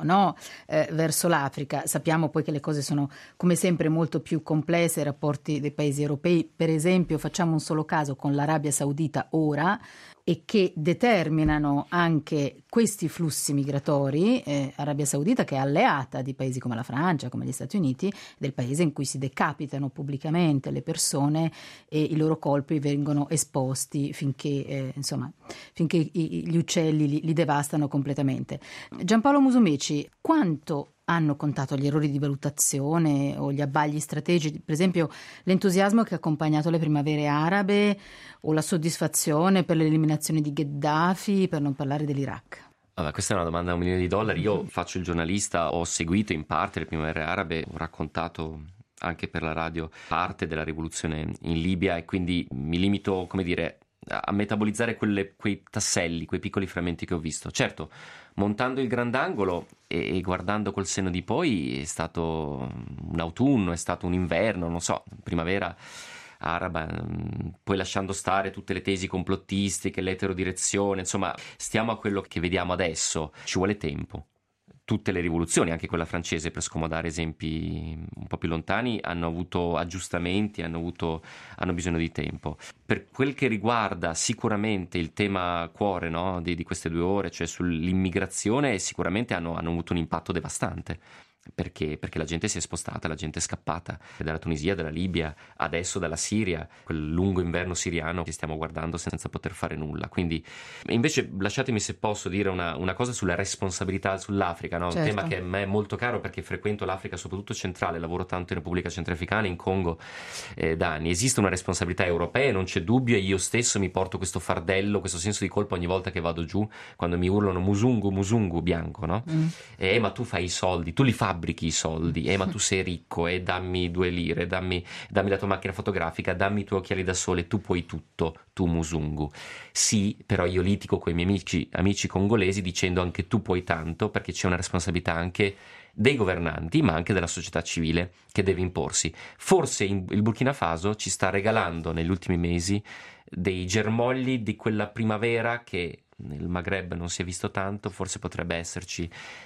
l'Africa. Sappiamo poi che le cose sono come sempre molto più complesse, i rapporti dei paesi europei. Per esempio, facciamo un solo caso con l'Arabia Saudita ora, e che determinano anche questi flussi migratori. Arabia Saudita che è alleata di paesi come la Francia, come gli Stati Uniti, del paese in cui si decapitano pubblicamente le persone e i loro colpi vengono esposti finché gli uccelli li devastano completamente. Giampaolo Musumeci, quanto hanno contato gli errori di valutazione o gli abbagli strategici, per esempio l'entusiasmo che ha accompagnato le primavere arabe o la soddisfazione per l'eliminazione di Gheddafi, per non parlare dell'Iraq?
Allora, questa è una domanda da $1 milione. Io faccio il giornalista, ho seguito in parte le primavere arabe, ho raccontato anche per la radio parte della rivoluzione in Libia e quindi mi limito, a metabolizzare quei tasselli, quei piccoli frammenti che ho visto. Certo, montando il grandangolo e guardando col senno di poi, è stato un autunno, è stato un inverno, non so, primavera araba, poi lasciando stare tutte le tesi complottistiche, l'eterodirezione, insomma, stiamo a quello che vediamo adesso, ci vuole tempo. Tutte le rivoluzioni, anche quella francese, per scomodare esempi un po' più lontani, hanno avuto aggiustamenti, hanno bisogno di tempo. Per quel che riguarda sicuramente il tema cuore, no, di queste 2 ore, cioè sull'immigrazione, sicuramente hanno avuto un impatto devastante. Perché la gente si è spostata, la gente è scappata dalla Tunisia, dalla Libia, adesso dalla Siria, quel lungo inverno siriano che stiamo guardando senza poter fare nulla. Quindi, invece, lasciatemi, se posso dire una cosa sulla responsabilità sull'Africa, no?
Certo.
Un tema che a me è molto caro perché frequento l'Africa, soprattutto centrale, lavoro tanto in Repubblica Centrafricana, in Congo da anni. Esiste una responsabilità europea, non c'è dubbio, e io stesso mi porto questo fardello, questo senso di colpa ogni volta che vado giù, quando mi urlano Musungu bianco, no? Ma tu fai i soldi, tu li fabbrichi i soldi, ma tu sei ricco, dammi 2 lire, dammi la tua macchina fotografica, dammi i tuoi occhiali da sole, tu puoi tutto, tu Musungu. Sì, però io litigo con i miei amici congolesi dicendo anche tu puoi tanto, perché c'è una responsabilità anche dei governanti, ma anche della società civile che deve imporsi. Forse il Burkina Faso ci sta regalando negli ultimi mesi dei germogli di quella primavera che nel Maghreb non si è visto tanto, forse potrebbe esserci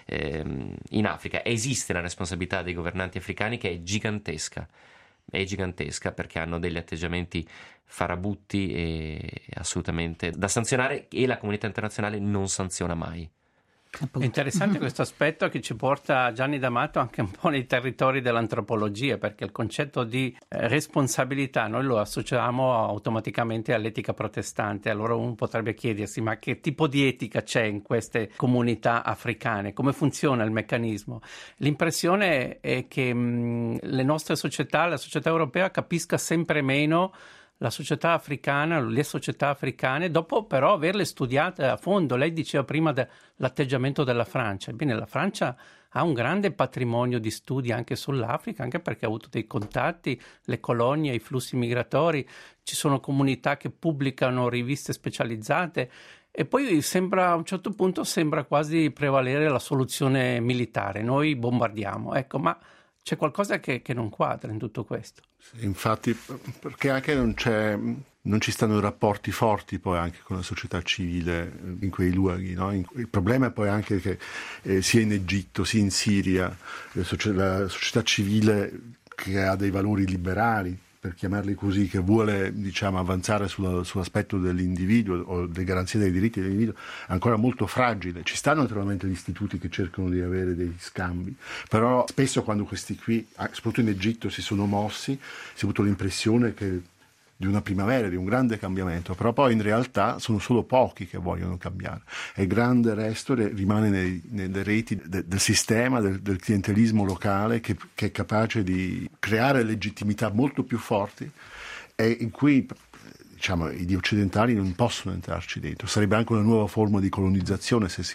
in Africa. Esiste una responsabilità dei governanti africani che è gigantesca perché hanno degli atteggiamenti farabutti e assolutamente da sanzionare, e la comunità internazionale non sanziona mai.
È interessante questo aspetto che ci porta Gianni D'Amato anche un po' nei territori dell'antropologia, perché il concetto di responsabilità noi lo associamo automaticamente all'etica protestante. Allora uno potrebbe chiedersi: ma che tipo di etica c'è in queste comunità africane? Come funziona il meccanismo? L'impressione è che le nostre società, la società europea, capisca sempre meno la società africana, le società africane, dopo però averle studiate a fondo. Lei diceva prima dell'atteggiamento della Francia. Ebbene, la Francia ha un grande patrimonio di studi anche sull'Africa, anche perché ha avuto dei contatti, le colonie, i flussi migratori, ci sono comunità che pubblicano riviste specializzate, e poi a un certo punto sembra quasi prevalere la soluzione militare. Noi bombardiamo, ecco, ma c'è qualcosa che non quadra in tutto questo.
Infatti, perché anche non ci stanno rapporti forti poi anche con la società civile in quei luoghi, no? Il problema è poi anche che sia in Egitto sia in Siria la società civile, che ha dei valori liberali, per chiamarli così, che vuole, diciamo, avanzare sull'aspetto dell'individuo o delle garanzie dei diritti dell'individuo, è ancora molto fragile. Ci stanno naturalmente gli istituti che cercano di avere degli scambi, però spesso quando questi qui, soprattutto in Egitto, si sono mossi, si è avuto l'impressione di una primavera, di un grande cambiamento, però poi in realtà sono solo pochi che vogliono cambiare, e il grande resto rimane nelle reti del sistema, del clientelismo locale che è capace di creare legittimità molto più forti, e in cui, diciamo, gli occidentali non possono entrarci dentro. Sarebbe anche una nuova forma di colonizzazione se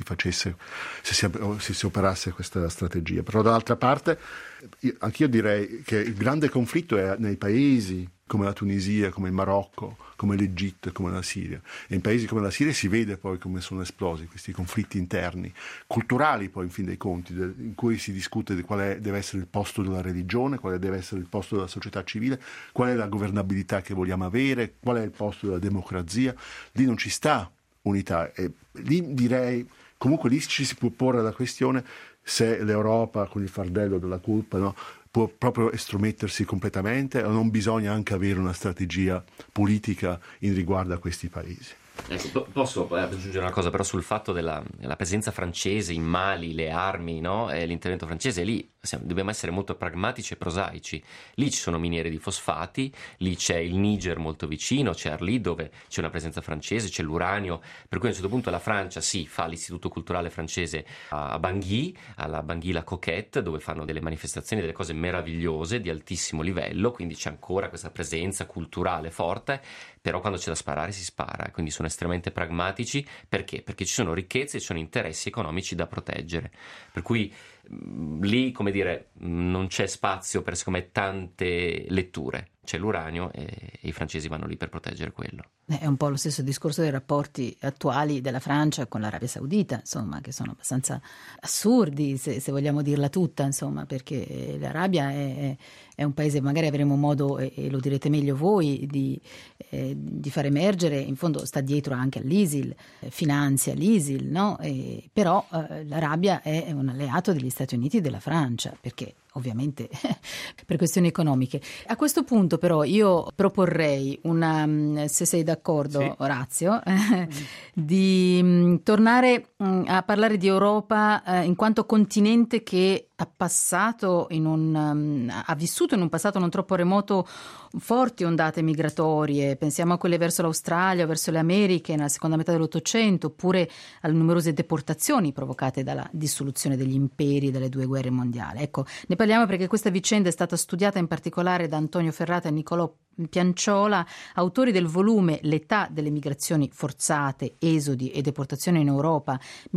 si operasse questa strategia. Però dall'altra parte anch'io direi che il grande conflitto è nei paesi come la Tunisia, come il Marocco, come l'Egitto e come la Siria. E in paesi come la Siria si vede poi come sono esplosi questi conflitti interni, culturali poi in fin dei conti, in cui si discute di quale deve essere il posto della religione, quale deve essere il posto della società civile, qual è la governabilità che vogliamo avere, qual è il posto della democrazia. Lì non ci sta unità, e lì direi, comunque lì ci si può porre la questione se l'Europa con il fardello della colpa, no, può proprio estromettersi completamente, o non bisogna anche avere una strategia politica in riguardo a questi paesi.
Posso aggiungere una cosa però sul fatto della presenza francese in Mali, le armi, no? L'intervento francese. Lì dobbiamo essere molto pragmatici e prosaici. Lì ci sono miniere di fosfati, lì c'è il Niger molto vicino, c'è Arli dove c'è una presenza francese, c'è l'uranio, per cui a un certo punto la Francia fa l'istituto culturale francese a Bangui, alla Bangui la Coquette, dove fanno delle manifestazioni, delle cose meravigliose di altissimo livello, quindi c'è ancora questa presenza culturale forte, però quando c'è da sparare si spara, quindi sono estremamente pragmatici. Perché? Perché ci sono ricchezze e ci sono interessi economici da proteggere, per cui lì, come dire, non c'è spazio per, secondo me, tante letture. C'è l'uranio e i francesi vanno lì per proteggere quello.
È un po' lo stesso discorso dei rapporti attuali della Francia con l'Arabia Saudita, insomma, che sono abbastanza assurdi, se vogliamo dirla tutta, insomma, perché l'Arabia è un paese, magari avremo modo, e lo direte meglio voi, di far emergere, in fondo sta dietro anche all'ISIL, finanzia l'ISIL, no? Però l'Arabia è un alleato degli Stati Uniti e della Francia, perché ovviamente per questioni economiche. A questo punto però io proporrei se sei d'accordo, sì, Orazio, di tornare a parlare di Europa in quanto continente che ha vissuto in un passato non troppo remoto forti ondate migratorie. Pensiamo a quelle verso l'Australia, verso le Americhe nella seconda metà dell'Ottocento, oppure alle numerose deportazioni provocate dalla dissoluzione degli imperi delle 2 guerre mondiali. Ecco, ne parliamo perché questa vicenda è stata studiata in particolare da Antonio Ferrata e Niccolò Pianciola, autori del volume L'età delle migrazioni forzate, esodi e deportazioni in Europa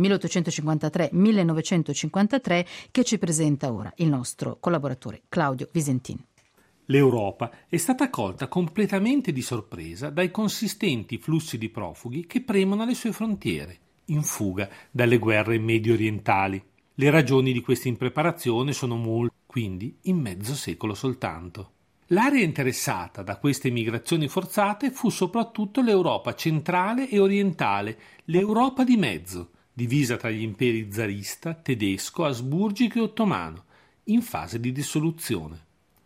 1853-1953, che ci presenta ora il nostro collaboratore Claudio Visentin.
L'Europa è stata colta completamente di sorpresa dai consistenti flussi di profughi che premono alle sue frontiere, in fuga dalle guerre medio-orientali. Le ragioni di questa impreparazione sono molte, quindi in mezzo secolo soltanto. L'area interessata da queste migrazioni forzate fu soprattutto l'Europa centrale e orientale, l'Europa di mezzo, divisa tra gli imperi zarista, tedesco, asburgico e ottomano, in fase di dissoluzione.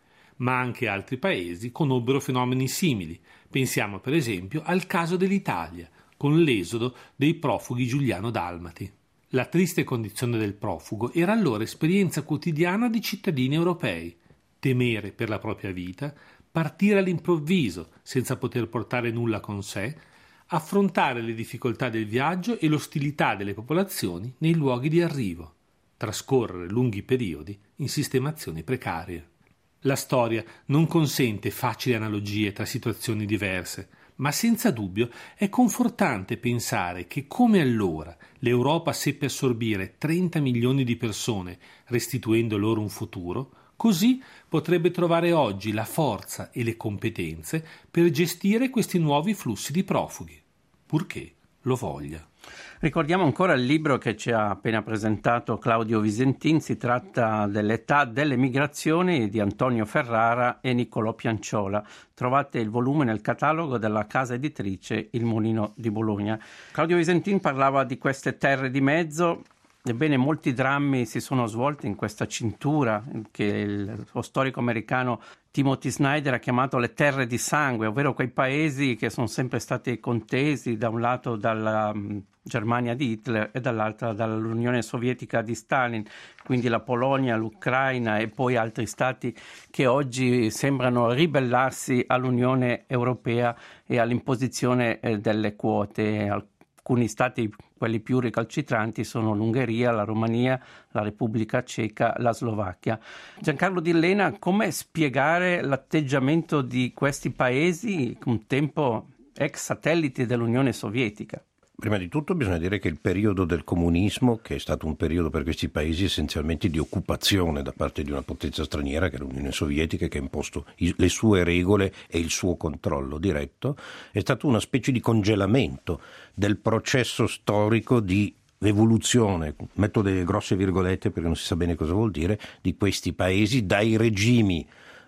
Ma anche altri paesi conobbero fenomeni simili. Pensiamo per esempio al caso dell'Italia, con l'esodo dei profughi giuliano-dalmati. La triste condizione del profugo era allora esperienza quotidiana di cittadini europei. Temere per la propria vita, partire all'improvviso senza poter portare nulla con sé, affrontare le difficoltà del viaggio e l'ostilità delle popolazioni nei luoghi di arrivo, trascorrere lunghi periodi in sistemazioni precarie. La storia non consente facili analogie tra situazioni diverse, ma senza dubbio è confortante pensare che, come allora, l'Europa seppe assorbire 30 milioni di persone, restituendo loro un futuro, così potrebbe trovare oggi la forza e le competenze per gestire questi nuovi flussi di profughi, purché lo voglia.
Ricordiamo ancora il libro che ci ha appena presentato Claudio Visentin, si tratta dell'età delle migrazioni di Antonio Ferrara e Niccolò Pianciola. Trovate il volume nel catalogo della casa editrice Il Mulino di Bologna. Claudio Visentin parlava di queste terre di mezzo. Ebbene, molti drammi si sono svolti in questa cintura che lo storico americano Timothy Snyder ha chiamato le terre di sangue, ovvero quei paesi che sono sempre stati contesi da un lato dalla Germania di Hitler e dall'altra dall'Unione Sovietica di Stalin, quindi la Polonia, l'Ucraina e poi altri stati che oggi sembrano ribellarsi all'Unione Europea e all'imposizione delle quote. Alcuni stati, quelli più recalcitranti, sono l'Ungheria, la Romania, la Repubblica Ceca, la Slovacchia. Giancarlo Dillena, come spiegare l'atteggiamento di questi paesi, un tempo ex satelliti dell'Unione Sovietica?
Prima di tutto bisogna dire che il periodo del comunismo, che è stato un periodo per questi paesi essenzialmente di occupazione da parte di una potenza straniera, che è l'Unione Sovietica, che ha imposto le sue regole e il suo controllo diretto, è stato una specie di congelamento del processo storico di evoluzione, metto delle grosse virgolette perché non si sa bene cosa vuol dire, di questi paesi dai regimi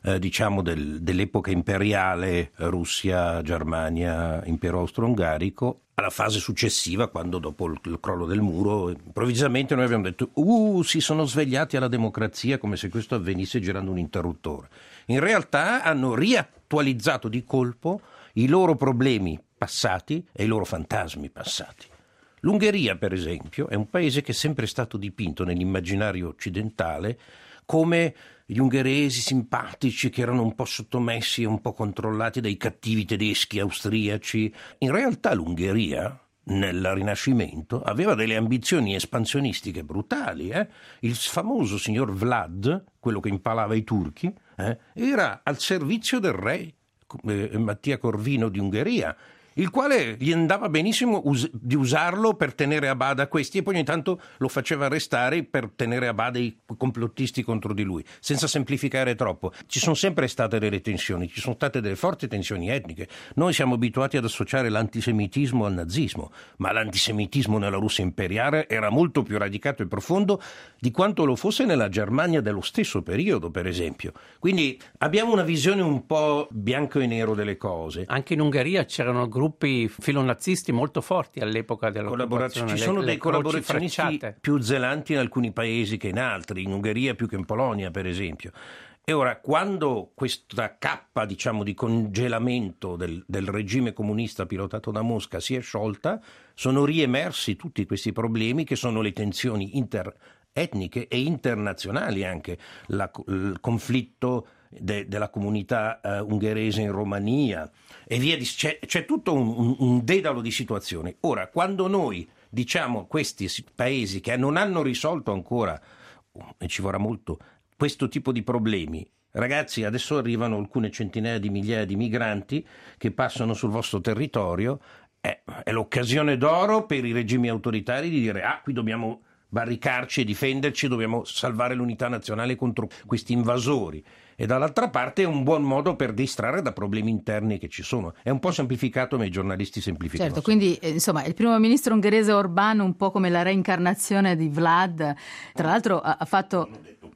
dell'epoca imperiale, Russia, Germania, impero austro-ungarico, alla fase successiva, quando dopo il crollo del muro improvvisamente noi abbiamo detto si sono svegliati alla democrazia, come se questo avvenisse girando un interruttore. In realtà hanno riattualizzato di colpo i loro problemi passati e i loro fantasmi passati. L'Ungheria, per esempio, è un paese che è sempre stato dipinto nell'immaginario occidentale come gli ungheresi simpatici che erano un po' sottomessi e un po' controllati dai cattivi tedeschi, austriaci. In realtà l'Ungheria, nel Rinascimento, aveva delle ambizioni espansionistiche brutali. Il famoso signor Vlad, quello che impalava i turchi, era al servizio del re Mattia Corvino di Ungheria, il quale gli andava benissimo di usarlo per tenere a bada questi e poi ogni tanto lo faceva arrestare per tenere a bada i complottisti contro di lui, senza semplificare troppo. Ci sono sempre state delle tensioni, ci sono state delle forti tensioni etniche. Noi siamo abituati ad associare l'antisemitismo al nazismo, ma l'antisemitismo nella Russia imperiale era molto più radicato e profondo di quanto lo fosse nella Germania dello stesso periodo, per esempio. Quindi abbiamo una visione un po' bianco e nero delle cose.
Anche in Ungheria c'erano gruppi filonazisti molto forti all'epoca dell'occupazione.
Ci sono dei collaborazionisti più zelanti in alcuni paesi che in altri, in Ungheria più che in Polonia, per esempio. E ora, quando questa cappa, di congelamento del regime comunista pilotato da Mosca si è sciolta, sono riemersi tutti questi problemi che sono le tensioni etniche e internazionali anche, il conflitto della comunità ungherese in Romania e via c'è tutto un dedalo di situazioni. Ora, quando noi diciamo questi paesi che non hanno risolto ancora, e ci vorrà molto, questo tipo di problemi, ragazzi, adesso arrivano alcune centinaia di migliaia di migranti che passano sul vostro territorio, è l'occasione d'oro per i regimi autoritari di dire qui dobbiamo barricarci e difenderci, dobbiamo salvare l'unità nazionale contro questi invasori. E dall'altra parte è un buon modo per distrarre da problemi interni che ci sono. È un po' semplificato, ma i giornalisti semplificano.
Certo, quindi insomma il primo ministro ungherese Orbán, un po' come la reincarnazione di Vlad, tra l'altro ha fatto...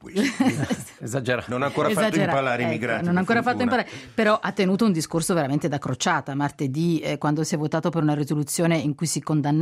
Esagerato.
Non ha ancora fatto impalare i migranti.
Non ha ancora fatto impalare, però ha tenuto un discorso veramente da crociata. Martedì, quando si è votato per una risoluzione in cui si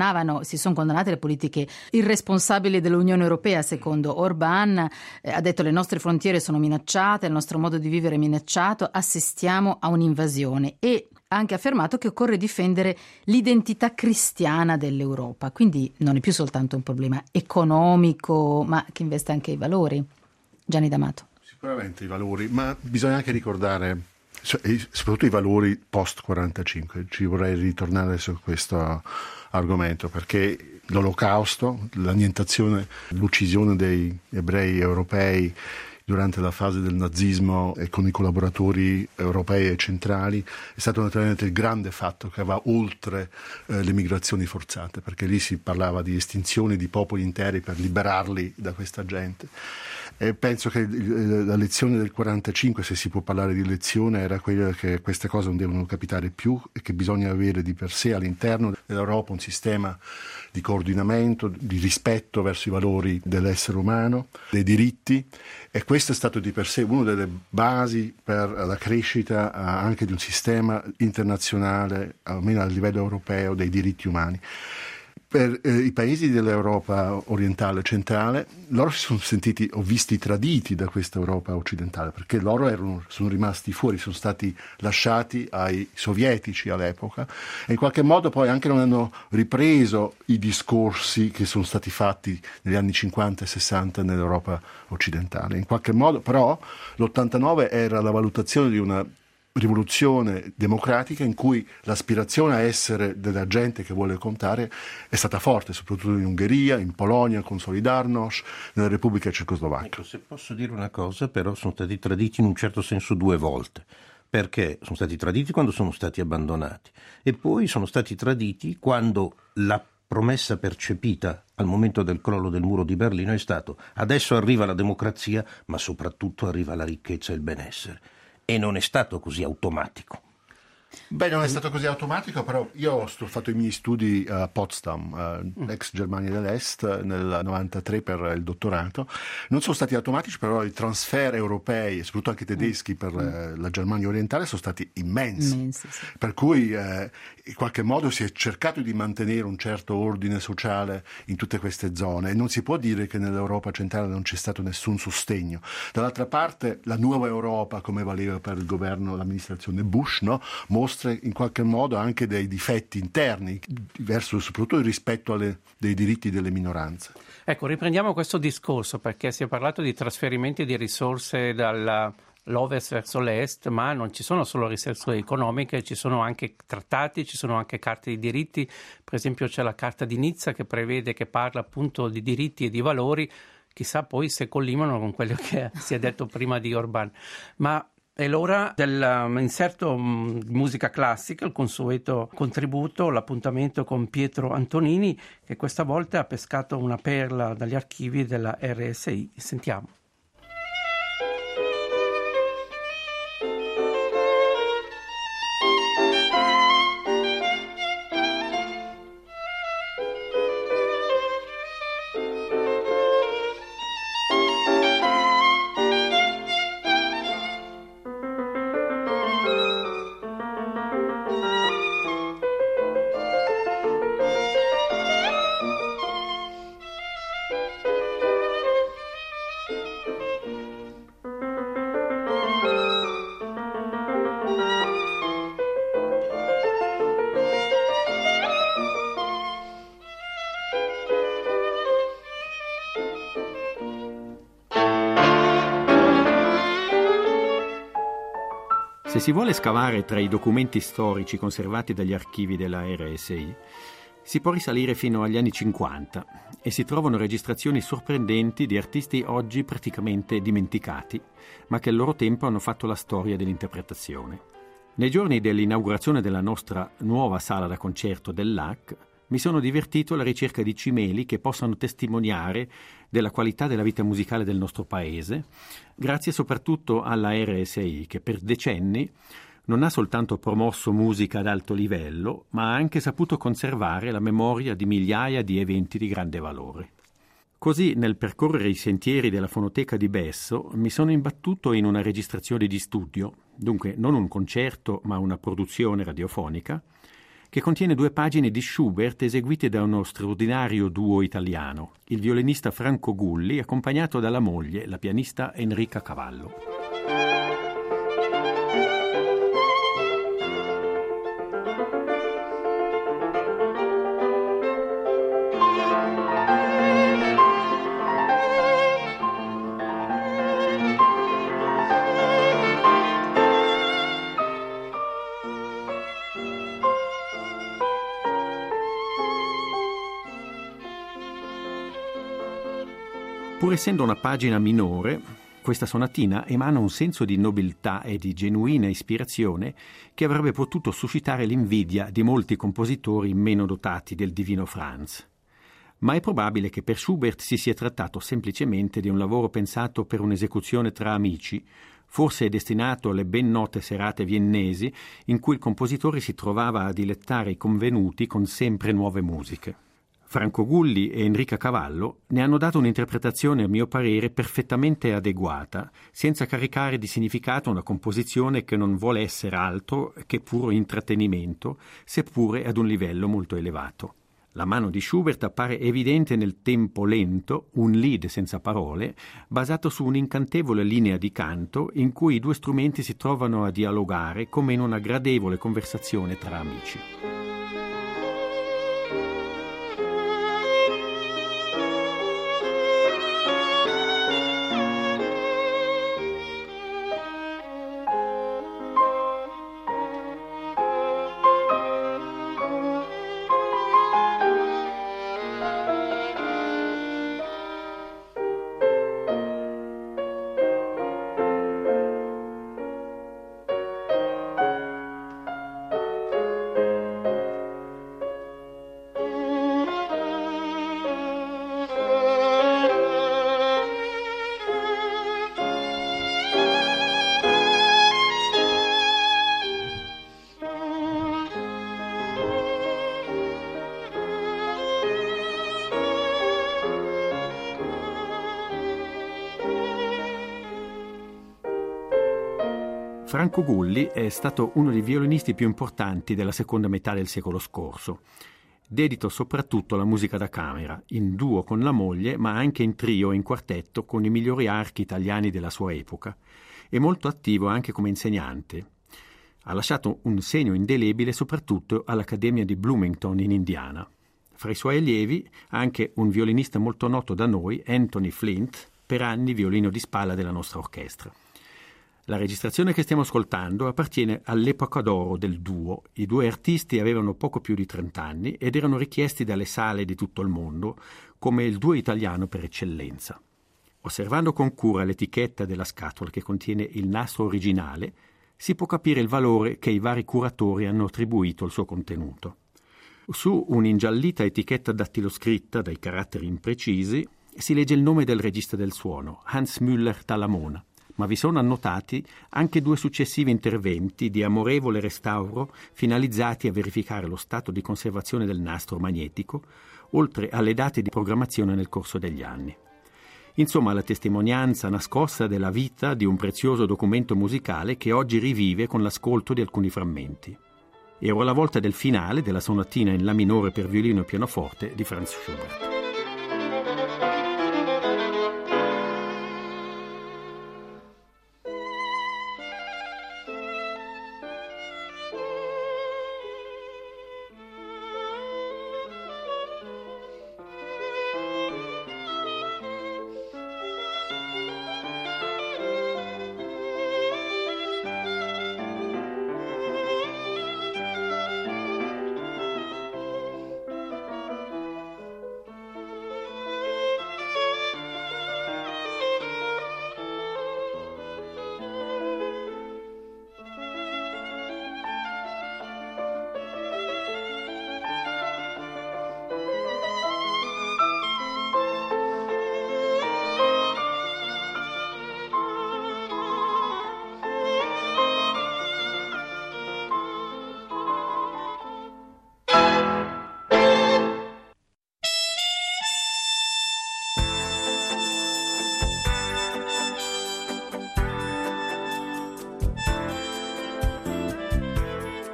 sono condannate le politiche irresponsabili dell'Unione Europea, secondo Orbán, ha detto le nostre frontiere sono minacciate, il nostro modo di vivere è minacciato, assistiamo a un'invasione, e ha anche affermato che occorre difendere l'identità cristiana dell'Europa, quindi non è più soltanto un problema economico, ma che investe anche i valori. Gianni D'Amato.
Sicuramente i valori, ma bisogna anche ricordare soprattutto i valori post 45. Ci vorrei ritornare su questo argomento, perché l'olocausto, l'annientazione, l'uccisione dei ebrei europei durante la fase del nazismo e con i collaboratori europei e centrali è stato naturalmente il grande fatto che va oltre le migrazioni forzate, perché lì si parlava di estinzione di popoli interi per liberarli da questa gente. E penso che la lezione del 45, se si può parlare di lezione, era quella che queste cose non devono capitare più e che bisogna avere di per sé all'interno dell'Europa un sistema di coordinamento, di rispetto verso i valori dell'essere umano, dei diritti, e questo è stato di per sé una delle basi per la crescita anche di un sistema internazionale, almeno a livello europeo, dei diritti umani. Per i paesi dell'Europa orientale e centrale, loro si sono sentiti o visti traditi da questa Europa occidentale, perché loro sono rimasti fuori, sono stati lasciati ai sovietici all'epoca, e in qualche modo poi anche non hanno ripreso i discorsi che sono stati fatti negli anni 50 e 60 nell'Europa occidentale. In qualche modo però l'89 era la valutazione di una rivoluzione democratica in cui l'aspirazione a essere della gente che vuole contare è stata forte, soprattutto in Ungheria, in Polonia con Solidarnosc, nella Repubblica Cecoslovacca.
Ecco, se posso dire una cosa, però sono stati traditi in un certo senso due volte, perché sono stati traditi quando sono stati abbandonati e poi sono stati traditi quando la promessa percepita al momento del crollo del muro di Berlino è stato: adesso arriva la democrazia, ma soprattutto arriva la ricchezza e il benessere. E non è stato così automatico.
Beh, non è stato così automatico, però io ho fatto i miei studi a Potsdam, ex Germania dell'Est, nel 93 per il dottorato. Non sono stati automatici, però i transfer europei, e soprattutto anche tedeschi per la Germania orientale, sono stati immensi. Sì. Per cui in qualche modo si è cercato di mantenere un certo ordine sociale in tutte queste zone, e non si può dire che nell'Europa centrale non c'è stato nessun sostegno. Dall'altra parte la nuova Europa, come valeva per il governo, l'amministrazione Bush, no? Mostra in qualche modo anche dei difetti interni verso soprattutto il rispetto dei diritti delle minoranze.
Ecco, riprendiamo questo discorso, perché si è parlato di trasferimenti di risorse dall'ovest verso l'est, ma non ci sono solo risorse economiche, ci sono anche trattati, ci sono anche carte di diritti. Per esempio c'è la Carta di Nizza che parla appunto di diritti e di valori, chissà poi se collimano con quello che si è detto prima di Orbán. Ma è l'ora dell'inserto musica classica, il consueto contributo, l'appuntamento con Pietro Antonini, che questa volta ha pescato una perla dagli archivi della RSI. Sentiamo.
Se si vuole scavare tra i documenti storici conservati dagli archivi della RSI, si può risalire fino agli anni 50 e si trovano registrazioni sorprendenti di artisti oggi praticamente dimenticati, ma che al loro tempo hanno fatto la storia dell'interpretazione. Nei giorni dell'inaugurazione della nostra nuova sala da concerto dell'AC mi sono divertito alla ricerca di cimeli che possano testimoniare della qualità della vita musicale del nostro paese, grazie soprattutto alla RSI che per decenni non ha soltanto promosso musica ad alto livello, ma ha anche saputo conservare la memoria di migliaia di eventi di grande valore. Così, nel percorrere i sentieri della fonoteca di Besso, mi sono imbattuto in una registrazione di studio, dunque non un concerto ma una produzione radiofonica, che contiene 2 pagine di Schubert eseguite da uno straordinario duo italiano, il violinista Franco Gulli, accompagnato dalla moglie, la pianista Enrica Cavallo. Pur essendo una pagina minore, questa sonatina emana un senso di nobiltà e di genuina ispirazione che avrebbe potuto suscitare l'invidia di molti compositori meno dotati del divino Franz. Ma è probabile che per Schubert si sia trattato semplicemente di un lavoro pensato per un'esecuzione tra amici, forse destinato alle ben note serate viennesi in cui il compositore si trovava a dilettare i convenuti con sempre nuove musiche. Franco Gulli e Enrica Cavallo ne hanno dato un'interpretazione, a mio parere, perfettamente adeguata, senza caricare di significato una composizione che non vuole essere altro che puro intrattenimento, seppure ad un livello molto elevato. La mano di Schubert appare evidente nel tempo lento, un lied senza parole, basato su un'incantevole linea di canto in cui i 2 strumenti si trovano a dialogare come in una gradevole conversazione tra amici. Franco Gulli è stato uno dei violinisti più importanti della seconda metà del secolo scorso. Dedito soprattutto alla musica da camera, in duo con la moglie, ma anche in trio e in quartetto con i migliori archi italiani della sua epoca, e molto attivo anche come insegnante. Ha lasciato un segno indelebile soprattutto all'Accademia di Bloomington in Indiana. Fra i suoi allievi anche un violinista molto noto da noi, Anthony Flint, per anni violino di spalla della nostra orchestra. La registrazione che stiamo ascoltando appartiene all'epoca d'oro del duo. I 2 artisti avevano poco più di 30 anni ed erano richiesti dalle sale di tutto il mondo come il duo italiano per eccellenza. Osservando con cura l'etichetta della scatola che contiene il nastro originale, si può capire il valore che i vari curatori hanno attribuito al suo contenuto. Su un'ingiallita etichetta dattiloscritta dai caratteri imprecisi si legge il nome del regista del suono, Hans Müller Talamona, ma vi sono annotati anche 2 successivi interventi di amorevole restauro finalizzati a verificare lo stato di conservazione del nastro magnetico, oltre alle date di programmazione nel corso degli anni. Insomma, la testimonianza nascosta della vita di un prezioso documento musicale che oggi rivive con l'ascolto di alcuni frammenti. E ora la volta del finale della sonatina in La minore per violino e pianoforte di Franz Schubert.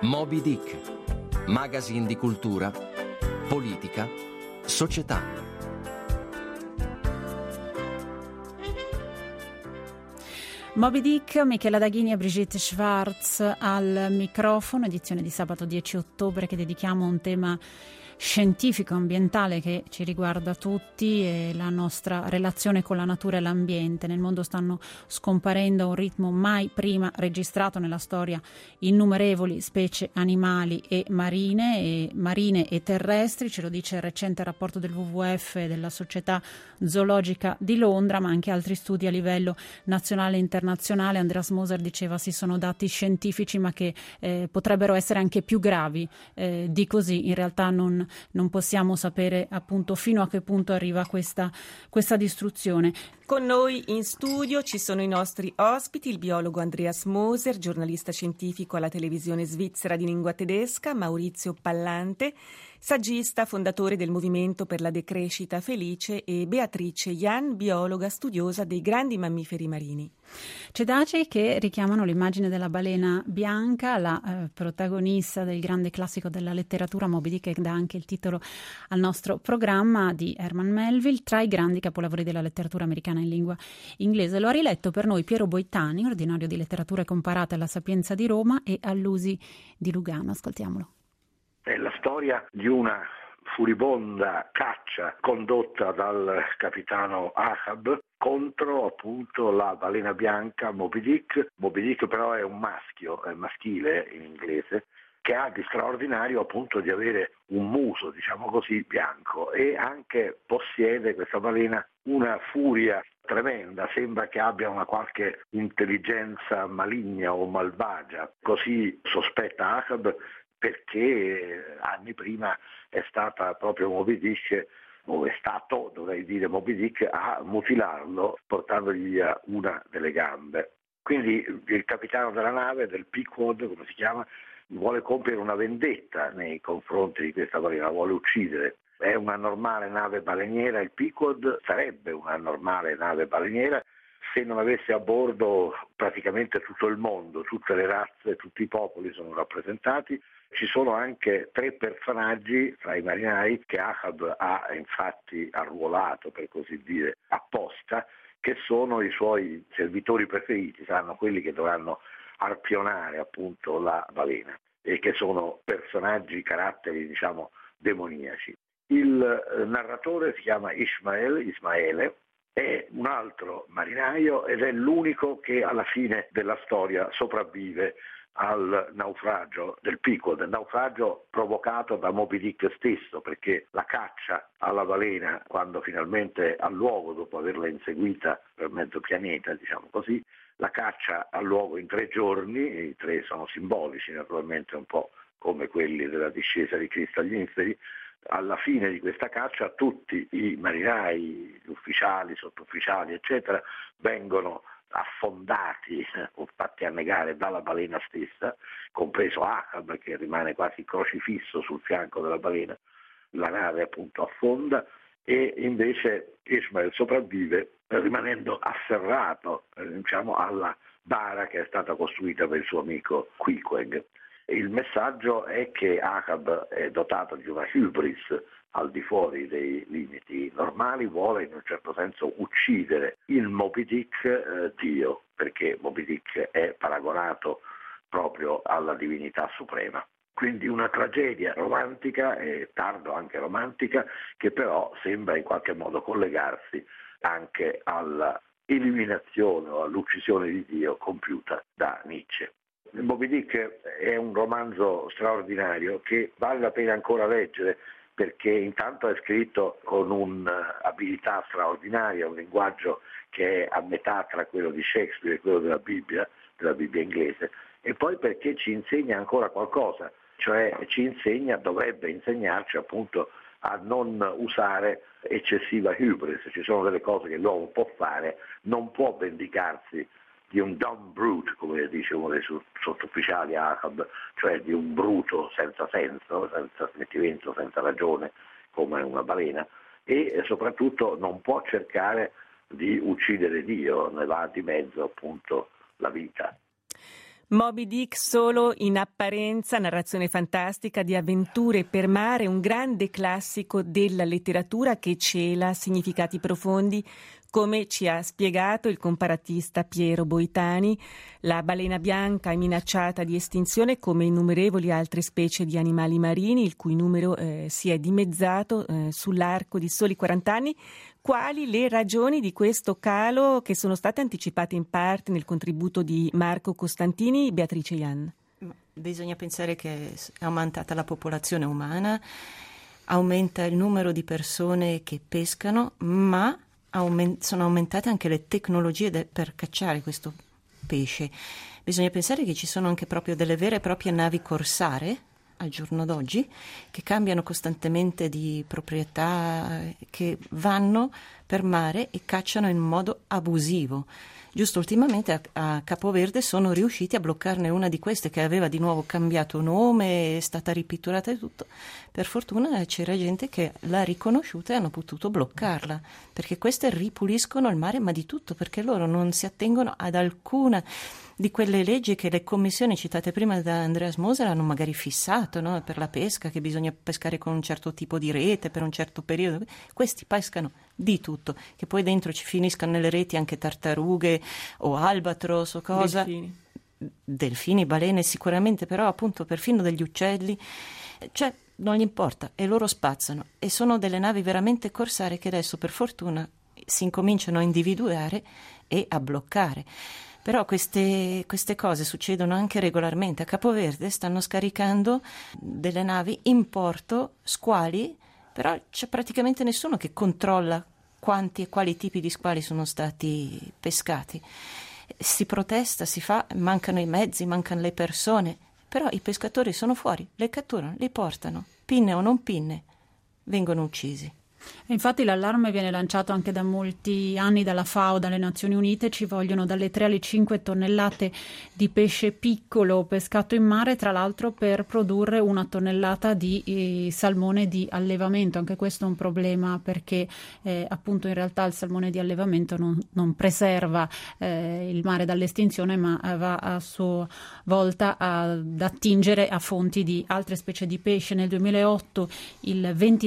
Moby Dick, magazine di cultura, politica, società.
Moby Dick, Michela Daghini e Brigitte Schwartz al microfono, edizione di sabato 10 ottobre che dedichiamo a un tema scientifico, ambientale che ci riguarda tutti e la nostra relazione con la natura e l'ambiente. Nel mondo stanno scomparendo a un ritmo mai prima registrato nella storia innumerevoli specie animali e marine e terrestri, ce lo dice il recente rapporto del WWF e della Società Zoologica di Londra, ma anche altri studi a livello nazionale e internazionale. Andreas Moser diceva sì, sono dati scientifici ma che potrebbero essere anche più gravi di così. In realtà non possiamo sapere appunto fino a che punto arriva questa distruzione.
Con noi in studio ci sono i nostri ospiti, il biologo Andreas Moser, giornalista scientifico alla televisione svizzera di lingua tedesca, Maurizio Pallante, saggista, fondatore del Movimento per la Decrescita Felice, e Beatrice Jan, biologa studiosa dei grandi mammiferi marini.
Cetacei che richiamano l'immagine della balena bianca, la protagonista del grande classico della letteratura Moby Dick, che dà anche il titolo al nostro programma, di Herman Melville, tra i grandi capolavori della letteratura americana in lingua inglese. Lo ha riletto per noi Piero Boitani, ordinario di letteratura comparata alla Sapienza di Roma e all'USI di Lugano. Ascoltiamolo.
È la storia di una furibonda caccia condotta dal capitano Ahab contro appunto la balena bianca Moby Dick. Moby Dick però è un maschio, è maschile in inglese, che ha di straordinario appunto di avere un muso, diciamo così, bianco, e anche possiede questa balena una furia tremenda, sembra che abbia una qualche intelligenza maligna o malvagia, così sospetta Ahab, perché anni prima è stata proprio Moby Dick, o è stato, dovrei dire, Moby Dick a mutilarlo portandogli via una delle gambe. Quindi il capitano della nave, del Pequod, come si chiama, vuole compiere una vendetta nei confronti di questa balena, la vuole uccidere. È una normale nave baleniera, il Pequod sarebbe una normale nave baleniera se non avesse a bordo praticamente tutto il mondo, tutte le razze, tutti i popoli sono rappresentati. Ci sono anche 3 personaggi tra i marinai che Ahab ha infatti arruolato, per così dire, apposta, che sono i suoi servitori preferiti, saranno quelli che dovranno arpionare appunto la balena e che sono personaggi, caratteri diciamo demoniaci. Il narratore si chiama Ismaele, è un altro marinaio ed è l'unico che alla fine della storia sopravvive al naufragio del Pequod, naufragio provocato da Moby Dick stesso, perché la caccia alla balena, quando finalmente ha luogo, dopo averla inseguita per mezzo pianeta, diciamo così, la caccia ha luogo in 3 giorni, i 3 sono simbolici naturalmente, un po' come quelli della discesa di Cristo agli inferi. Alla fine di questa caccia tutti i marinai, gli ufficiali, sottufficiali eccetera vengono affondati o fatti annegare dalla balena stessa, compreso Ahab che rimane quasi crocifisso sul fianco della balena. La nave appunto affonda e invece Ismael sopravvive rimanendo afferrato diciamo alla bara che è stata costruita per il suo amico Queequeg. Il messaggio è che Ahab è dotato di una hubris al di fuori dei limiti normali, vuole in un certo senso uccidere il Moby Dick Dio, perché Moby Dick è paragonato proprio alla divinità suprema. Quindi una tragedia romantica e tardo anche romantica, che però sembra in qualche modo collegarsi anche alla eliminazione o all'uccisione di Dio compiuta da Nietzsche. Moby Dick è un romanzo straordinario che vale la pena ancora leggere, perché intanto è scritto con un'abilità straordinaria, un linguaggio che è a metà tra quello di Shakespeare e quello della Bibbia inglese, e poi perché ci insegna ancora qualcosa, cioè dovrebbe insegnarci appunto a non usare eccessiva hubris. Ci sono delle cose che l'uomo può fare, non può vendicarsi di un dumb brute, come dice uno dei sottufficiali Ahab, cioè di un bruto senza senso, senza sentimento, senza ragione, come una balena, e soprattutto non può cercare di uccidere Dio, ne va di mezzo appunto la vita.
Moby Dick solo in apparenza, narrazione fantastica di avventure per mare, un grande classico della letteratura che cela significati profondi, come ci ha spiegato il comparatista Piero Boitani. La balena bianca è minacciata di estinzione come innumerevoli altre specie di animali marini, il cui numero si è dimezzato sull'arco di soli 40 anni. Quali le ragioni di questo calo che sono state anticipate in parte nel contributo di Marco Costantini? Beatrice Ian.
Bisogna pensare che è aumentata la popolazione umana, aumenta il numero di persone che pescano, ma sono aumentate anche le tecnologie per cacciare questo pesce. Bisogna pensare che ci sono anche proprio delle vere e proprie navi corsare al giorno d'oggi che cambiano costantemente di proprietà, che vanno per mare e cacciano in modo abusivo. Giusto ultimamente a Capoverde sono riusciti a bloccarne una di queste che aveva di nuovo cambiato nome, è stata ripitturata e tutto. Per fortuna c'era gente che l'ha riconosciuta e hanno potuto bloccarla, perché queste ripuliscono il mare, ma di tutto, perché loro non si attengono ad alcuna di quelle leggi che le commissioni citate prima da Andreas Moser hanno magari fissato, no? Per la pesca, che bisogna pescare con un certo tipo di rete per un certo periodo. Questi pescano di tutto, che poi dentro ci finiscano nelle reti anche tartarughe o albatros o cosa. Delfini, balene sicuramente, però appunto perfino degli uccelli, cioè non gli importa, e loro spazzano, e sono delle navi veramente corsare che adesso per fortuna si incominciano a individuare e a bloccare. Però queste cose succedono anche regolarmente. A Capoverde stanno scaricando delle navi in porto, squali, però c'è praticamente nessuno che controlla quanti e quali tipi di squali sono stati pescati. Si protesta, mancano i mezzi, mancano le persone, però i pescatori sono fuori, le catturano, li portano, pinne o non pinne, vengono uccisi.
E infatti l'allarme viene lanciato anche da molti anni dalla FAO, dalle Nazioni Unite. Ci vogliono dalle 3 alle 5 tonnellate di pesce piccolo pescato in mare, tra l'altro per produrre 1 tonnellata di salmone di allevamento. Anche questo è un problema, perché appunto in realtà il salmone di allevamento non preserva il mare dall'estinzione, ma va a sua volta ad attingere a fonti di altre specie di pesce. Nel 2008 il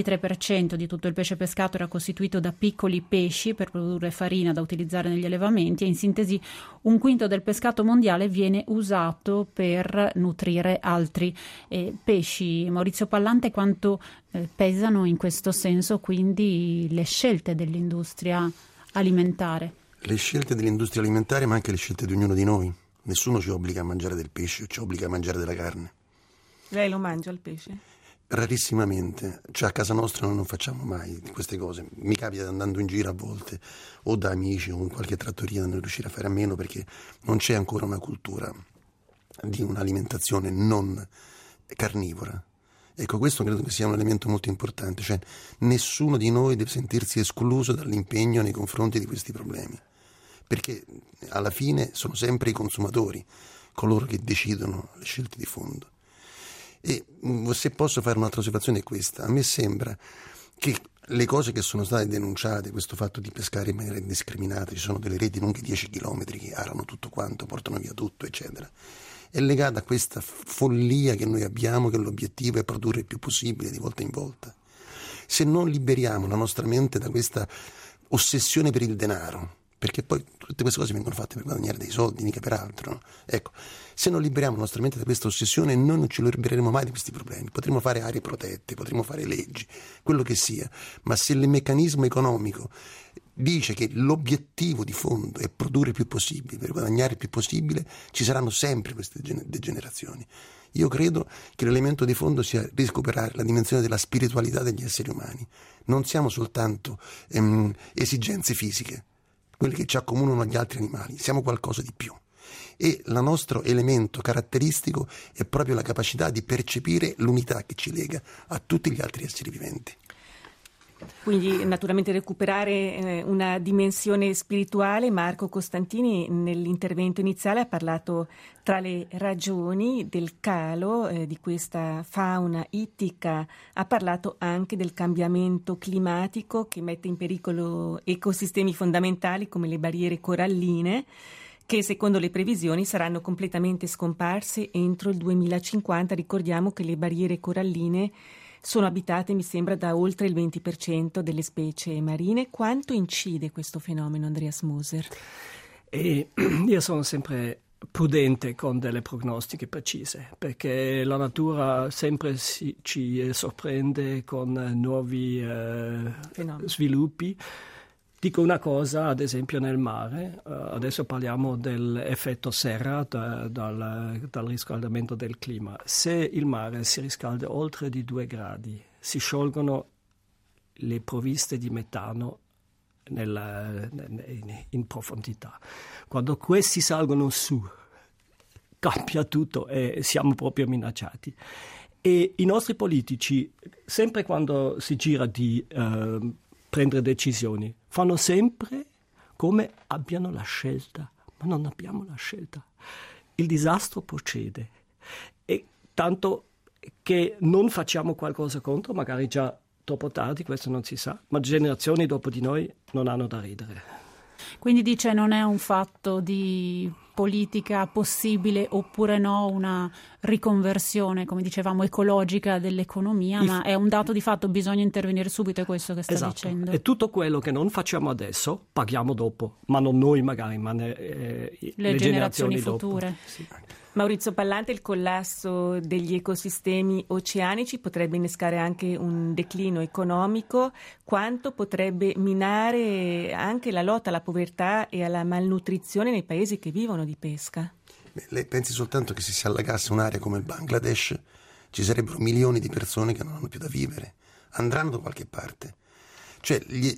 23% di tutto il pesce pescato era costituito da piccoli pesci per produrre farina da utilizzare negli allevamenti, e in sintesi 1/5 del pescato mondiale viene usato per nutrire altri pesci. Maurizio Pallante, quanto pesano in questo senso quindi le scelte dell'industria alimentare?
Le scelte dell'industria alimentare, ma anche le scelte di ognuno di noi. Nessuno ci obbliga a mangiare del pesce, ci obbliga a mangiare della carne.
Lei lo mangia il pesce?
Rarissimamente, cioè a casa nostra non facciamo mai queste cose. Mi capita andando in giro a volte, o da amici o in qualche trattoria, non riuscire a fare a meno, perché non c'è ancora una cultura di un'alimentazione non carnivora. Ecco, questo credo che sia un elemento molto importante, cioè nessuno di noi deve sentirsi escluso dall'impegno nei confronti di questi problemi, perché alla fine sono sempre i consumatori coloro che decidono le scelte di fondo. E se posso fare un'altra osservazione è questa: a me sembra che le cose che sono state denunciate, questo fatto di pescare in maniera indiscriminata, ci sono delle reti lunghe 10 chilometri che arano tutto quanto, portano via tutto, eccetera, è legata a questa follia che noi abbiamo, che l'obiettivo è produrre il più possibile di volta in volta. Se non liberiamo la nostra mente da questa ossessione per il denaro, perché poi tutte queste cose vengono fatte per guadagnare dei soldi, mica per altro, no? Ecco, se non liberiamo la nostra mente da questa ossessione, noi non ci libereremo mai di questi problemi. Potremo fare aree protette, potremo fare leggi, quello che sia, ma se il meccanismo economico dice che l'obiettivo di fondo è produrre il più possibile, per guadagnare il più possibile, ci saranno sempre queste degenerazioni. Io credo che l'elemento di fondo sia recuperare la dimensione della spiritualità degli esseri umani. Non siamo soltanto esigenze fisiche, quelle che ci accomunano agli altri animali, siamo qualcosa di più. E il nostro elemento caratteristico è proprio la capacità di percepire l'unità che ci lega a tutti gli altri esseri viventi.
Quindi naturalmente recuperare una dimensione spirituale. Marco Costantini nell'intervento iniziale ha parlato, tra le ragioni del calo di questa fauna ittica, ha parlato anche del cambiamento climatico che mette in pericolo ecosistemi fondamentali come le barriere coralline. che secondo le previsioni saranno completamente scomparse entro il 2050. Ricordiamo che le barriere coralline sono abitate, mi sembra, da oltre il 20% delle specie marine. Quanto incide questo fenomeno, Andreas Moser?
Io sono sempre prudente con delle prognostiche precise, perché la natura sempre ci sorprende con nuovi sviluppi. Dico una cosa, ad esempio nel mare, adesso parliamo dell'effetto serra dal riscaldamento del clima. Se il mare si riscalda oltre di 2 gradi, si sciolgono le provviste di metano in profondità. Quando questi salgono su, cambia tutto e siamo proprio minacciati. E i nostri politici, sempre quando si gira di prendere decisioni, fanno sempre come abbiano la scelta, ma non abbiamo la scelta. Il disastro procede e tanto che non facciamo qualcosa contro, magari già troppo tardi, questo non si sa, ma generazioni dopo di noi non hanno da ridere.
Quindi dice non è un fatto di politica possibile oppure no, una riconversione, come dicevamo, ecologica dell'economia, ma è un dato di fatto, bisogna intervenire subito, è questo che sta dicendo.
E tutto quello che non facciamo adesso paghiamo dopo, ma non noi magari, ma le generazioni
future.
Dopo. Sì.
Maurizio Pallante, il collasso degli ecosistemi oceanici potrebbe innescare anche un declino economico. Quanto potrebbe minare anche la lotta alla povertà e alla malnutrizione nei paesi che vivono di pesca?
Lei pensi soltanto che se si allagasse un'area come il Bangladesh ci sarebbero milioni di persone che non hanno più da vivere, andranno da qualche parte. Cioè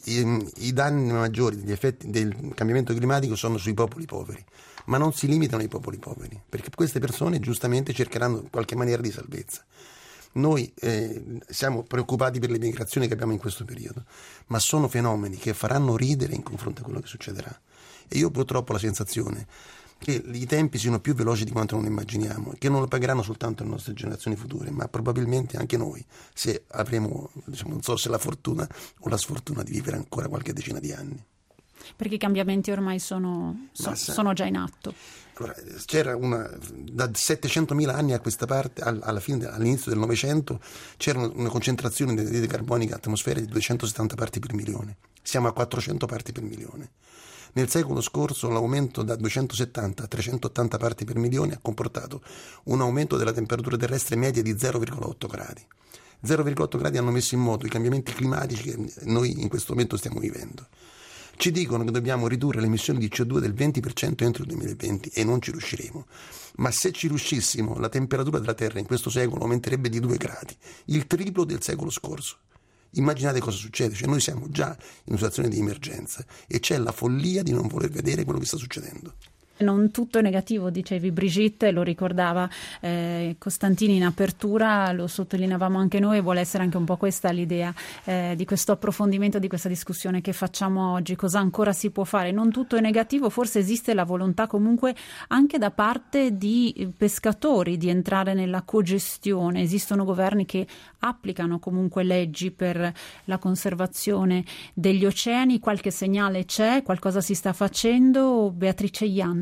i danni maggiori degli effetti del cambiamento climatico sono sui popoli poveri, ma non si limitano ai popoli poveri, perché queste persone giustamente cercheranno in qualche maniera di salvezza. Noi siamo preoccupati per le migrazioni che abbiamo in questo periodo, ma sono fenomeni che faranno ridere in confronto a quello che succederà. E io purtroppo ho la sensazione che i tempi siano più veloci di quanto non immaginiamo e che non lo pagheranno soltanto le nostre generazioni future, ma probabilmente anche noi, se avremo, non so se la fortuna o la sfortuna di vivere ancora qualche decina di anni.
Perché i cambiamenti ormai sono già in atto.
Allora, c'era da 700.000 anni a questa parte, all'inizio del Novecento, c'era una concentrazione di anidride carbonica atmosferica di 270 parti per milione. Siamo a 400 parti per milione. Nel secolo scorso l'aumento da 270 a 380 parti per milione ha comportato un aumento della temperatura terrestre media di 0,8 gradi. 0,8 gradi hanno messo in moto i cambiamenti climatici che noi in questo momento stiamo vivendo. Ci dicono che dobbiamo ridurre le emissioni di CO2 del 20% entro il 2020 e non ci riusciremo. Ma se ci riuscissimo, la temperatura della Terra in questo secolo aumenterebbe di 2 gradi, il triplo del secolo scorso. Immaginate cosa succede, cioè noi siamo già in una situazione di emergenza e c'è la follia di non voler vedere quello che sta succedendo.
Non tutto è negativo, dicevi Brigitte, lo ricordava Costantini in apertura, lo sottolineavamo anche noi, vuole essere anche un po' questa l'idea di questo approfondimento, di questa discussione che facciamo oggi, cosa ancora si può fare. Non tutto è negativo, forse esiste la volontà comunque anche da parte di pescatori di entrare nella cogestione, esistono governi che applicano comunque leggi per la conservazione degli oceani, qualche segnale c'è, qualcosa si sta facendo? Beatrice Ian.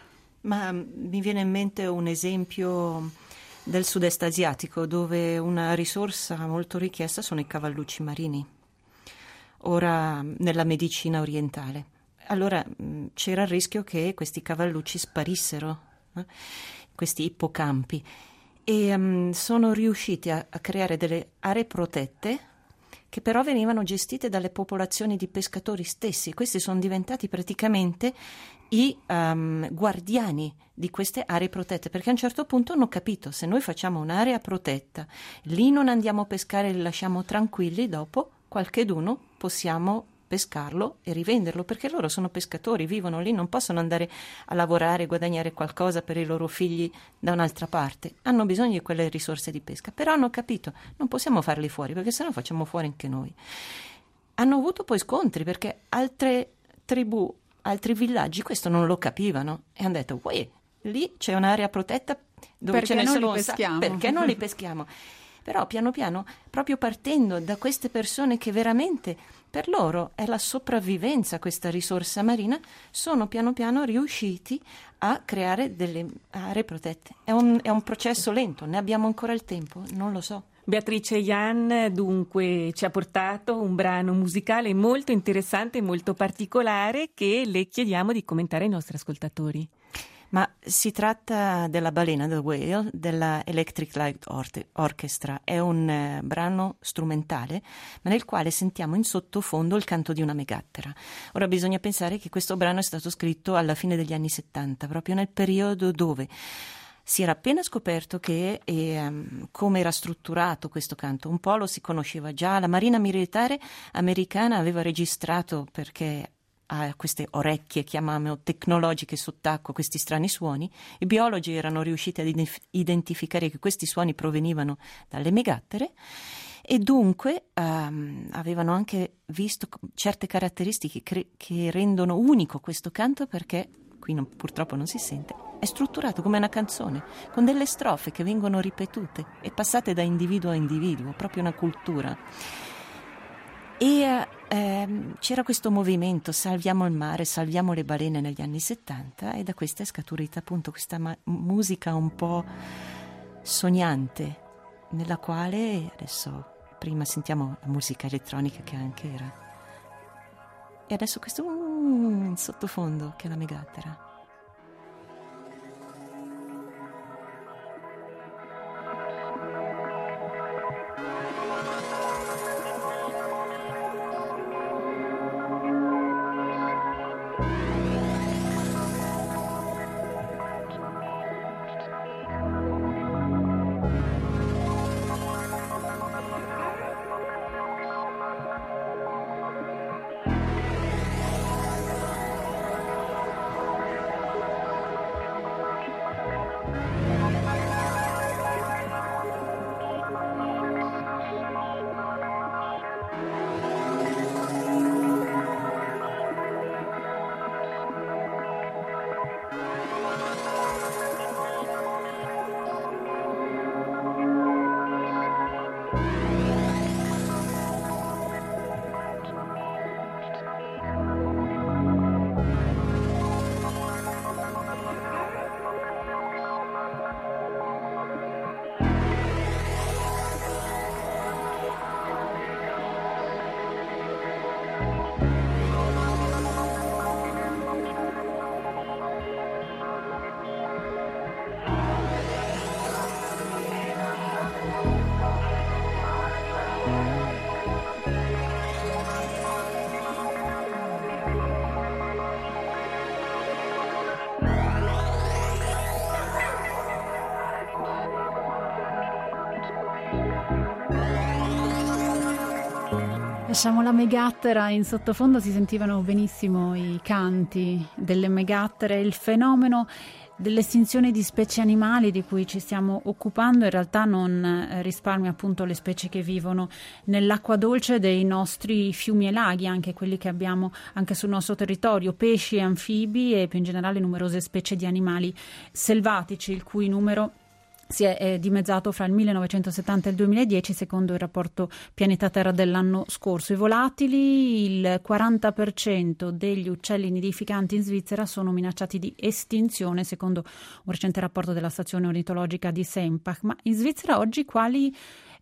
Ma mi viene in mente un esempio del sud-est asiatico dove una risorsa molto richiesta sono i cavallucci marini, ora nella medicina orientale. Allora c'era il rischio che questi cavallucci sparissero, questi ippocampi, e sono riusciti a creare delle aree protette che però venivano gestite dalle popolazioni di pescatori stessi. Questi sono diventati praticamente i guardiani di queste aree protette, perché a un certo punto hanno capito: se noi facciamo un'area protetta, lì non andiamo a pescare, li lasciamo tranquilli, dopo qualcheduno possiamo pescarlo e rivenderlo, perché loro sono pescatori, vivono lì, non possono andare a lavorare e guadagnare qualcosa per i loro figli da un'altra parte, hanno bisogno di quelle risorse di pesca, però hanno capito, non possiamo farli fuori, perché sennò facciamo fuori anche noi. Hanno avuto poi scontri, perché altre tribù, altri villaggi questo non lo capivano e hanno detto: lì c'è un'area protetta dove
perché
ce ne
non
sono
li peschiamo?
Perché non li peschiamo? Però piano piano, proprio partendo da queste persone che veramente per loro è la sopravvivenza questa risorsa marina, sono piano piano riusciti a creare delle aree protette. È un processo lento, ne abbiamo ancora il tempo? Non lo so.
Beatrice Jan dunque ci ha portato un brano musicale molto interessante e molto particolare che le chiediamo di commentare ai nostri ascoltatori.
Ma si tratta della balena, The Whale, della Electric Light Orchestra. È un brano strumentale, ma nel quale sentiamo in sottofondo il canto di una megattera. Ora bisogna pensare che questo brano è stato scritto alla fine degli anni 70, proprio nel periodo dove si era appena scoperto che come era strutturato questo canto. Un po' lo si conosceva già, la Marina Militare americana aveva registrato, perché ha queste orecchie, chiamiamo tecnologiche sott'acqua, questi strani suoni. I biologi erano riusciti ad identificare che questi suoni provenivano dalle megattere e dunque avevano anche visto certe caratteristiche che rendono unico questo canto, perché qui purtroppo non si sente, è strutturato come una canzone, con delle strofe che vengono ripetute e passate da individuo a individuo, proprio una cultura. E c'era questo movimento, salviamo il mare, salviamo le balene negli anni 70, e da questa è scaturita appunto questa musica un po' sognante, nella quale adesso prima sentiamo la musica elettronica che anche era, e adesso questo in sottofondo che è la megattera.
Lasciamo la megattera, in sottofondo si sentivano benissimo i canti delle megattere. Il fenomeno dell'estinzione di specie animali di cui ci stiamo occupando in realtà non risparmia appunto le specie che vivono nell'acqua dolce dei nostri fiumi e laghi, anche quelli che abbiamo anche sul nostro territorio, pesci e anfibi e più in generale numerose specie di animali selvatici, il cui numero si è dimezzato fra il 1970 e il 2010 secondo il rapporto Pianeta Terra dell'anno scorso. I volatili, il 40% degli uccelli nidificanti in Svizzera sono minacciati di estinzione secondo un recente rapporto della stazione ornitologica di Sempach. Ma in Svizzera oggi quali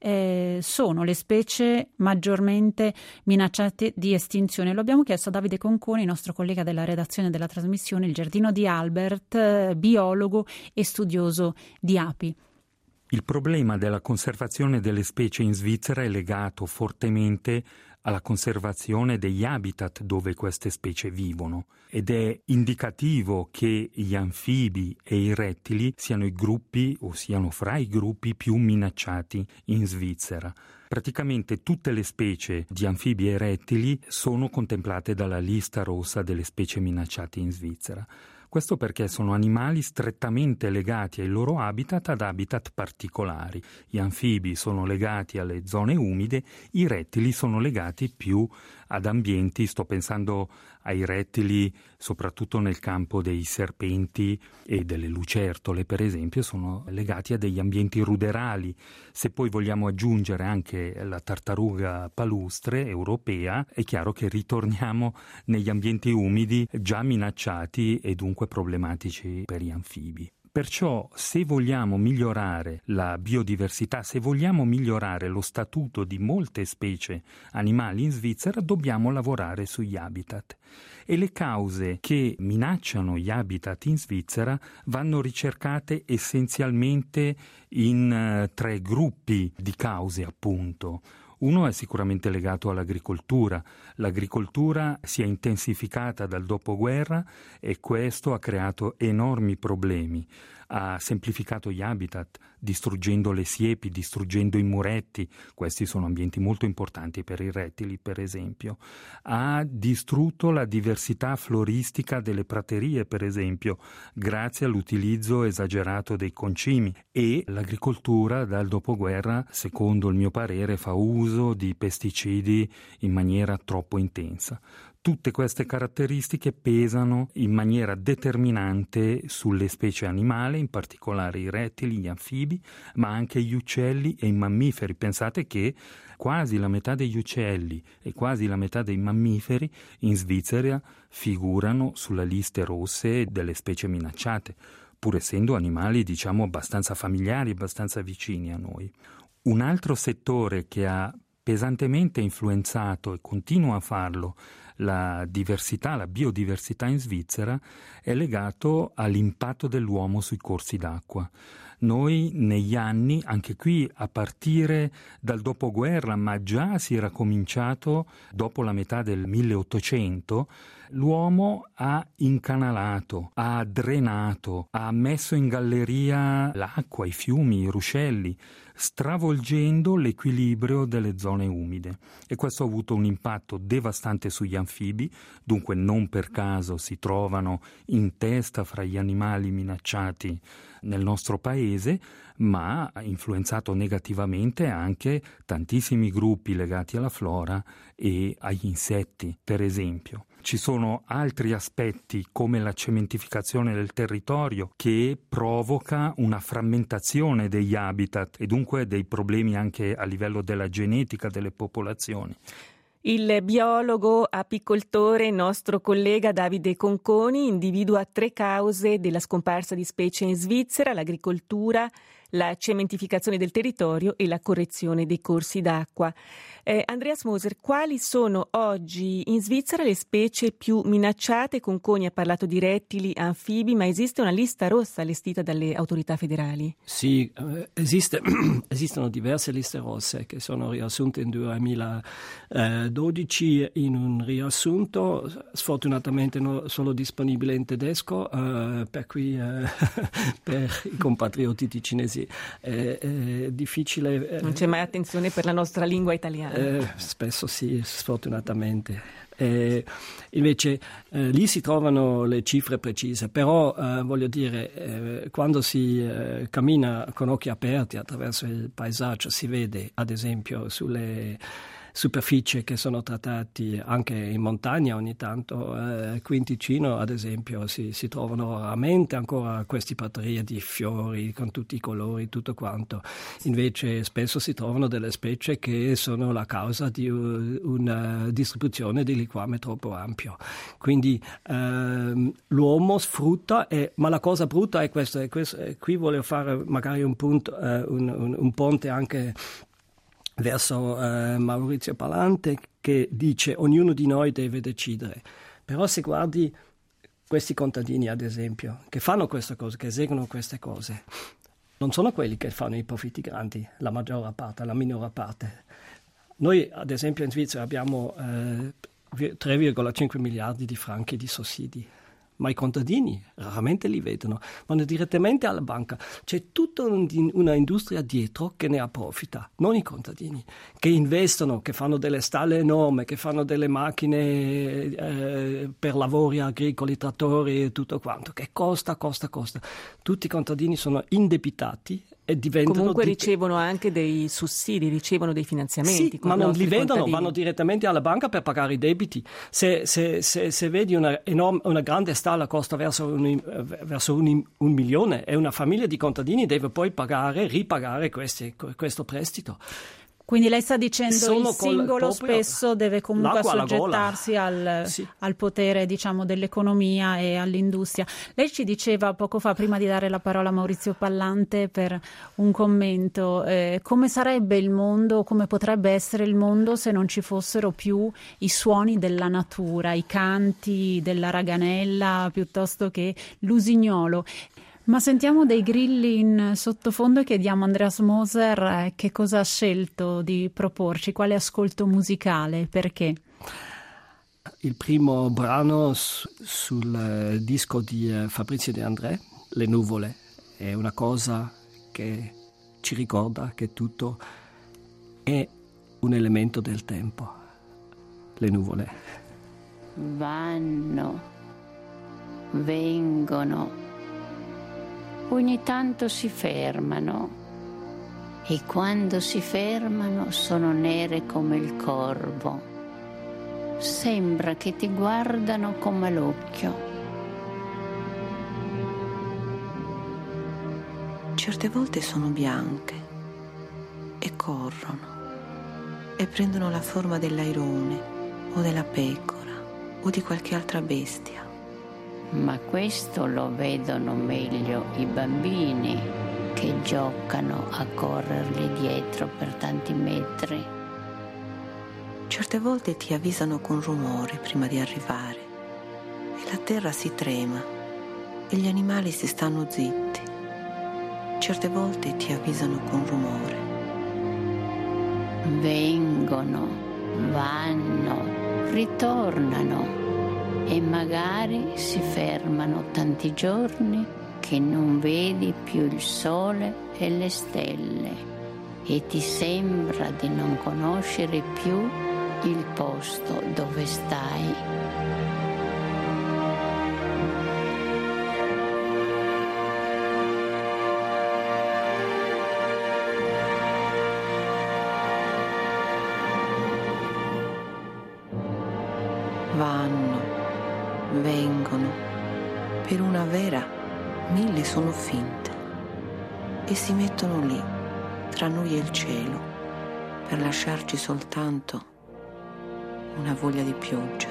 sono le specie maggiormente minacciate di estinzione? Lo abbiamo chiesto a Davide Conconi, nostro collega della redazione della trasmissione Il Giardino di Albert, biologo e studioso di api.
Il problema della conservazione delle specie in Svizzera è legato fortemente alla conservazione degli habitat dove queste specie vivono ed è indicativo che gli anfibi e i rettili siano i gruppi o siano fra i gruppi più minacciati in Svizzera. Praticamente tutte le specie di anfibi e rettili sono contemplate dalla lista rossa delle specie minacciate in Svizzera. Questo perché sono animali strettamente legati ai loro habitat ad habitat particolari. Gli anfibi sono legati alle zone umide, i rettili sono legati più ad ambienti, sto pensando ai rettili, soprattutto nel campo dei serpenti e delle lucertole, per esempio, sono legati a degli ambienti ruderali. Se poi vogliamo aggiungere anche la tartaruga palustre europea, è chiaro che ritorniamo negli ambienti umidi già minacciati e dunque problematici per gli anfibi. Perciò, se vogliamo migliorare la biodiversità, se vogliamo migliorare lo statuto di molte specie animali in Svizzera, dobbiamo lavorare sugli habitat. E le cause che minacciano gli habitat in Svizzera vanno ricercate essenzialmente in 3 gruppi di cause, appunto. Uno è sicuramente legato all'agricoltura. L'agricoltura si è intensificata dal dopoguerra e questo ha creato enormi problemi. Ha semplificato gli habitat, distruggendo le siepi, distruggendo i muretti. Questi sono ambienti molto importanti per i rettili, per esempio. Ha distrutto la diversità floristica delle praterie, per esempio, grazie all'utilizzo esagerato dei concimi. E l'agricoltura dal dopoguerra, secondo il mio parere, fa uso di pesticidi in maniera troppo intensa. Tutte queste caratteristiche pesano in maniera determinante sulle specie animali, in particolare i rettili, gli anfibi, ma anche gli uccelli e i mammiferi. Pensate che quasi la metà degli uccelli e quasi la metà dei mammiferi in Svizzera figurano sulle liste rosse delle specie minacciate, pur essendo animali, diciamo, abbastanza familiari, abbastanza vicini a noi. Un altro settore che ha pesantemente influenzato e continua a farlo la biodiversità in Svizzera è legato all'impatto dell'uomo sui corsi d'acqua. Noi negli anni, anche qui a partire dal dopoguerra, ma già si era cominciato dopo la metà del 1800, l'uomo ha incanalato, ha drenato, ha messo in galleria l'acqua, i fiumi, i ruscelli, stravolgendo l'equilibrio delle zone umide. E questo ha avuto un impatto devastante sugli anfibi, dunque non per caso si trovano in testa fra gli animali minacciati nel nostro paese, ma ha influenzato negativamente anche tantissimi gruppi legati alla flora e agli insetti, per esempio. Ci sono altri aspetti come la cementificazione del territorio che provoca una frammentazione degli habitat e dunque dei problemi anche a livello della genetica delle popolazioni.
Il biologo apicoltore, nostro collega Davide Conconi, individua 3 cause della scomparsa di specie in Svizzera: l'agricoltura, la cementificazione del territorio e la correzione dei corsi d'acqua. Andreas Moser, quali sono oggi in Svizzera le specie più minacciate? Conconi ha parlato di rettili, anfibi, ma esiste una lista rossa allestita dalle autorità federali?
Sì, esistono diverse liste rosse che sono riassunte in 2012 in un riassunto, sfortunatamente solo disponibile in tedesco, per cui per i compatrioti cinesi è difficile.
Non c'è mai attenzione per la nostra lingua italiana.
Spesso sì, sfortunatamente. Invece lì si trovano le cifre precise, però voglio dire, quando si cammina con occhi aperti attraverso il paesaggio si vede ad esempio sulle superfici che sono trattati anche in montagna ogni tanto, qui in Ticino ad esempio si trovano raramente ancora queste praterie di fiori con tutti i colori, tutto quanto. Invece spesso si trovano delle specie che sono la causa di una distribuzione di liquame troppo ampio. Quindi l'uomo sfrutta, ma la cosa brutta è questa, qui voglio fare magari un punto, un ponte anche verso Maurizio Palante, che dice ognuno di noi deve decidere. Però se guardi questi contadini ad esempio che fanno queste cose, che eseguono queste cose, non sono quelli che fanno i profitti grandi, la maggiore parte, la minore parte. Noi ad esempio in Svizzera abbiamo 3,5 miliardi di franchi di sussidi, ma i contadini raramente li vedono, vanno direttamente alla banca. C'è tutta una industria dietro che ne approfitta, non i contadini, che investono, che fanno delle stalle enormi, che fanno delle macchine per lavori agricoli, trattori e tutto quanto, che costa. Tutti i contadini sono indebitati diventano
comunque ricevono anche dei sussidi, ricevono dei finanziamenti.
Sì, ma non li vedono, vanno direttamente alla banca per pagare i debiti. Se vedi una grande stalla costa verso un milione e una famiglia di contadini deve poi ripagare questo prestito.
Quindi lei sta dicendo il singolo spesso deve comunque assoggettarsi al potere, diciamo, dell'economia e all'industria. Lei ci diceva poco fa, prima di dare la parola a Maurizio Pallante per un commento, come sarebbe il mondo, come potrebbe essere il mondo se non ci fossero più i suoni della natura, i canti della raganella piuttosto che l'usignolo. Ma sentiamo dei grilli in sottofondo e chiediamo a Andreas Moser che cosa ha scelto di proporci, quale ascolto musicale, perché?
Il primo brano sul disco di Fabrizio De André, Le nuvole, è una cosa che ci ricorda che tutto è un elemento del tempo. Le nuvole.
Vanno, vengono. Ogni tanto si fermano e quando si fermano sono nere come il corvo. Sembra che ti guardano con malocchio.
Certe volte sono bianche e corrono e prendono la forma dell'airone o della pecora o di qualche altra bestia.
Ma questo lo vedono meglio i bambini che giocano a correrli dietro per tanti metri.
Certe volte ti avvisano con rumore prima di arrivare e la terra si trema e gli animali si stanno zitti. Certe volte ti avvisano con rumore.
Vengono, vanno, ritornano. E magari si fermano tanti giorni che non vedi più il sole e le stelle e ti sembra di non conoscere più il posto dove stai.
Vanno, vengono, per una vera 1000 sono finte e si mettono lì tra noi e il cielo per lasciarci soltanto una voglia di pioggia.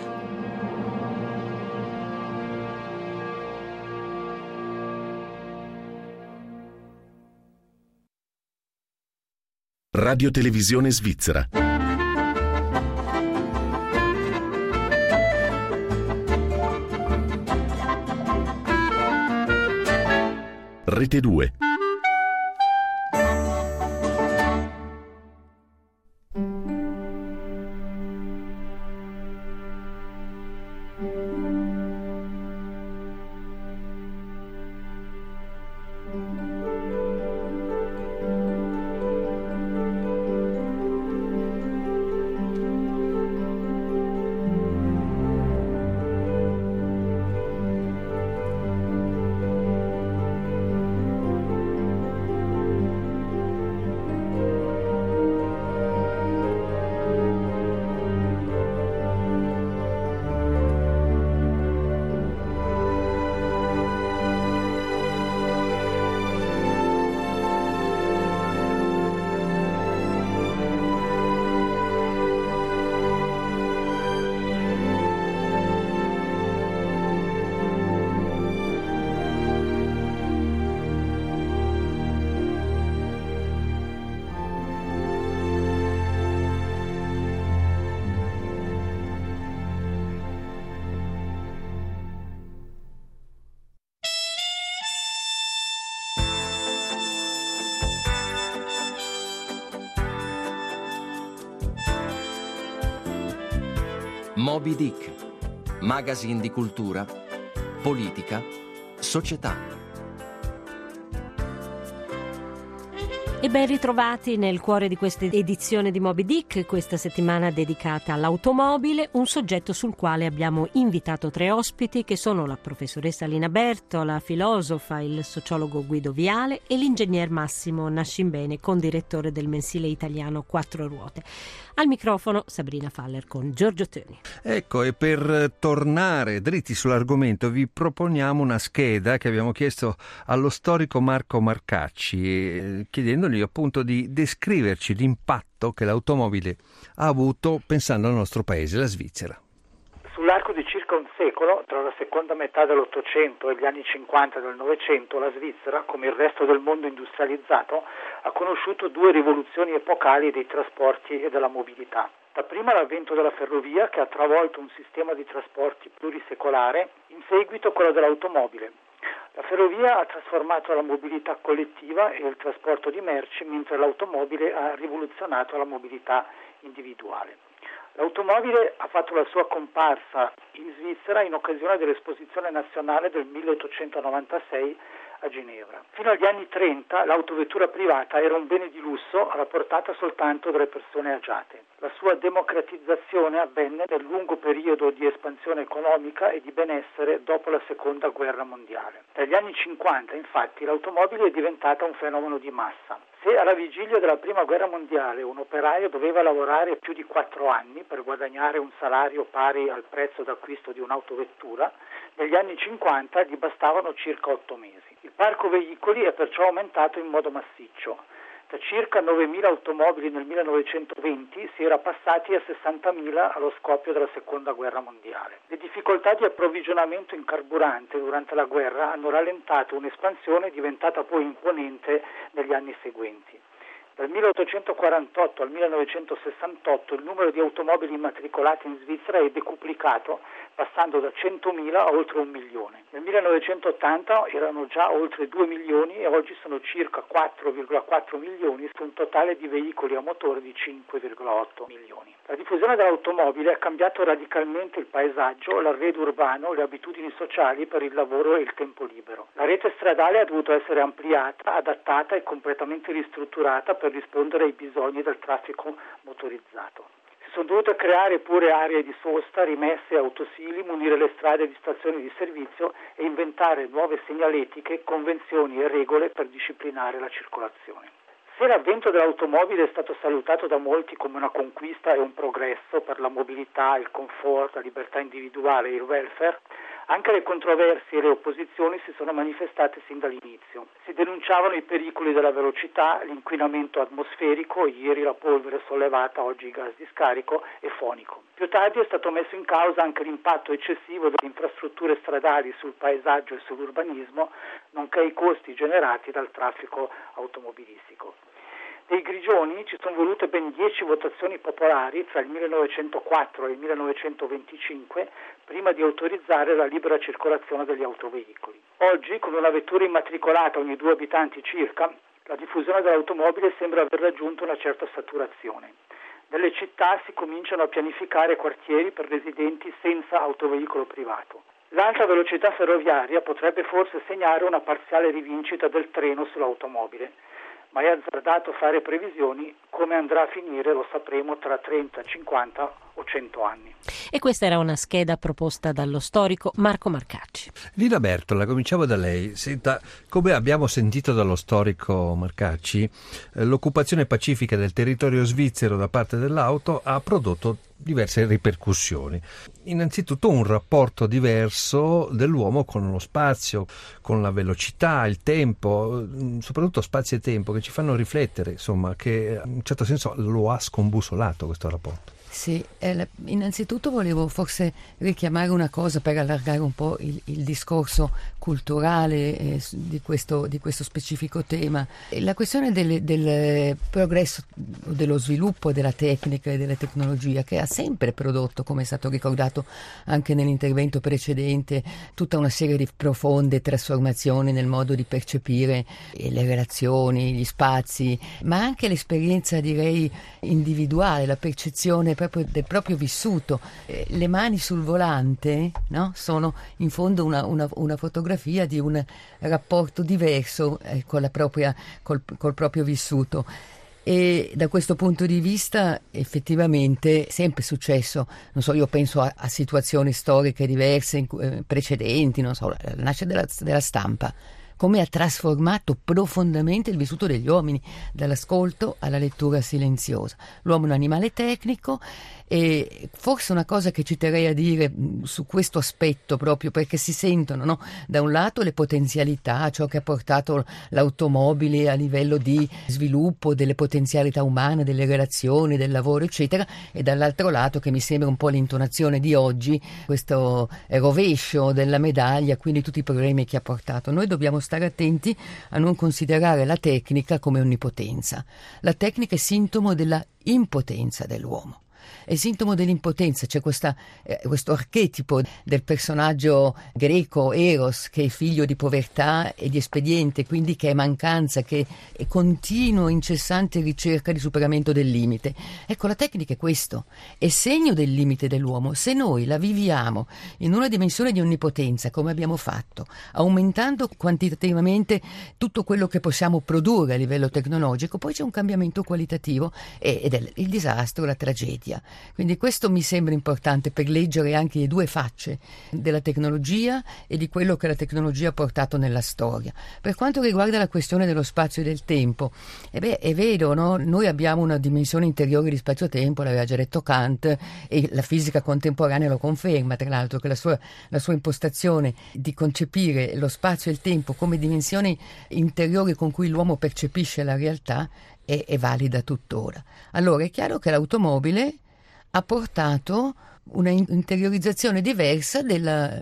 Radio Televisione Svizzera. Rete 2.
Moby Dick, magazine di cultura, politica, società.
E ben ritrovati nel cuore di questa edizione di Moby Dick, questa settimana dedicata all'automobile, un soggetto sul quale abbiamo invitato 3 ospiti che sono la professoressa Lina Berto, la filosofa, il sociologo Guido Viale e l'ingegner Massimo Nascimbene, condirettore del mensile italiano Quattro Ruote. Al microfono Sabrina Faller con Giorgio Töni.
Ecco, e per tornare dritti sull'argomento vi proponiamo una scheda che abbiamo chiesto allo storico Marco Marcacci, chiedendogli appunto di descriverci l'impatto che l'automobile ha avuto pensando al nostro paese, la Svizzera.
Sull'arco di circa un secolo, tra la seconda metà dell'Ottocento e gli anni 50 del Novecento, la Svizzera, come il resto del mondo industrializzato, ha conosciuto 2 rivoluzioni epocali dei trasporti e della mobilità. Dapprima l'avvento della ferrovia, che ha travolto un sistema di trasporti plurisecolare, in seguito quello dell'automobile. La ferrovia ha trasformato la mobilità collettiva e il trasporto di merci, mentre l'automobile ha rivoluzionato la mobilità individuale. L'automobile ha fatto la sua comparsa in Svizzera in occasione dell'Esposizione Nazionale del 1896 a Ginevra. Fino agli anni 30 l'autovettura privata era un bene di lusso alla portata soltanto delle persone agiate. La sua democratizzazione avvenne nel lungo periodo di espansione economica e di benessere dopo la Seconda Guerra Mondiale. Dagli anni 50, infatti, l'automobile è diventata un fenomeno di massa. Se alla vigilia della Prima Guerra Mondiale un operaio doveva lavorare più di 4 anni per guadagnare un salario pari al prezzo d'acquisto di un'autovettura, negli anni 50 gli bastavano circa 8 mesi. Il parco veicoli è perciò aumentato in modo massiccio. Da circa 9.000 automobili nel 1920 si era passati a 60.000 allo scoppio della Seconda Guerra Mondiale. Le difficoltà di approvvigionamento in carburante durante la guerra hanno rallentato un'espansione diventata poi imponente negli anni seguenti. Dal 1848 al 1968 il numero di automobili immatricolati in Svizzera è decuplicato, passando da 100.000 a oltre 1 milione. Nel 1980 erano già oltre 2 milioni e oggi sono circa 4,4 milioni su un totale di veicoli a motore di 5,8 milioni. La diffusione dell'automobile ha cambiato radicalmente il paesaggio, l'arredo urbano, le abitudini sociali per il lavoro e il tempo libero. La rete stradale ha dovuto essere ampliata, adattata e completamente ristrutturata per rispondere ai bisogni del traffico motorizzato. Si sono dovute creare pure aree di sosta, rimesse autosili, munire le strade di stazioni di servizio e inventare nuove segnaletiche, convenzioni e regole per disciplinare la circolazione. Se l'avvento dell'automobile è stato salutato da molti come una conquista e un progresso per la mobilità, il comfort, la libertà individuale e il welfare, anche le controversie e le opposizioni si sono manifestate sin dall'inizio. Si denunciavano i pericoli della velocità, l'inquinamento atmosferico, ieri la polvere sollevata, oggi il gas di scarico, e fonico. Più tardi è stato messo in causa anche l'impatto eccessivo delle infrastrutture stradali sul paesaggio e sull'urbanismo, nonché i costi generati dal traffico automobilistico. Dei grigioni ci sono volute ben 10 votazioni popolari tra il 1904 e il 1925 prima di autorizzare la libera circolazione degli autoveicoli. Oggi, con una vettura immatricolata ogni 2 abitanti circa, la diffusione dell'automobile sembra aver raggiunto una certa saturazione. Nelle città si cominciano a pianificare quartieri per residenti senza autoveicolo privato. L'alta velocità ferroviaria potrebbe forse segnare una parziale rivincita del treno sull'automobile, ma è azzardato fare previsioni. Come andrà a finire lo sapremo tra 30, 50 o 100 anni.
E questa era una scheda proposta dallo storico Marco Marcacci.
Lina Bertola, cominciamo da lei. Senta, come abbiamo sentito dallo storico Marcacci, l'occupazione pacifica del territorio svizzero da parte dell'auto ha prodotto diverse ripercussioni. Innanzitutto un rapporto diverso dell'uomo con lo spazio, con la velocità, il tempo, soprattutto spazio e tempo, che ci fanno riflettere, insomma, che in un certo senso lo ha scombussolato questo rapporto.
Sì, innanzitutto volevo forse richiamare una cosa per allargare un po' il discorso culturale di questo specifico tema. La questione del progresso, dello sviluppo della tecnica e della tecnologia, che ha sempre prodotto, come è stato ricordato anche nell'intervento precedente, tutta una serie di profonde trasformazioni nel modo di percepire le relazioni, gli spazi, ma anche l'esperienza, direi, individuale, la percezione proprio del proprio vissuto. Le mani sul volante, no? Sono in fondo una fotografia di un rapporto diverso col proprio vissuto. E da questo punto di vista effettivamente è sempre successo, non so, io penso a situazioni storiche diverse, precedenti, non so, la nascita della stampa, come ha trasformato profondamente il vissuto degli uomini, dall'ascolto alla lettura silenziosa. L'uomo è un animale tecnico, e forse una cosa che ci terrei a dire su questo aspetto, proprio perché si sentono, no? Da un lato le potenzialità, ciò che ha portato l'automobile a livello di sviluppo delle potenzialità umane, delle relazioni, del lavoro, eccetera, e dall'altro lato, che mi sembra un po' l'intonazione di oggi, questo rovescio della medaglia, quindi tutti i problemi che ha portato. Noi dobbiamo stare attenti a non considerare la tecnica come onnipotenza. La tecnica è sintomo della impotenza dell'uomo. È sintomo dell'impotenza, c'è questo archetipo del personaggio greco Eros, che è figlio di povertà e di espediente, quindi che è mancanza, che è continuo, incessante ricerca di superamento del limite. Ecco, la tecnica è questo, è segno del limite dell'uomo. Se noi la viviamo in una dimensione di onnipotenza, come abbiamo fatto, aumentando quantitativamente tutto quello che possiamo produrre a livello tecnologico, poi c'è un cambiamento qualitativo ed è il disastro, la tragedia. Quindi questo mi sembra importante per leggere anche le due facce della tecnologia e di quello che la tecnologia ha portato nella storia. Per quanto riguarda la questione dello spazio e del tempo, è vero, no? Noi abbiamo una dimensione interiore di spazio-tempo, l'aveva già detto Kant, e la fisica contemporanea lo conferma, tra l'altro, che la sua impostazione di concepire lo spazio e il tempo come dimensioni interiori con cui l'uomo percepisce la realtà è valida tuttora. Allora è chiaro che l'automobile ha portato una interiorizzazione diversa della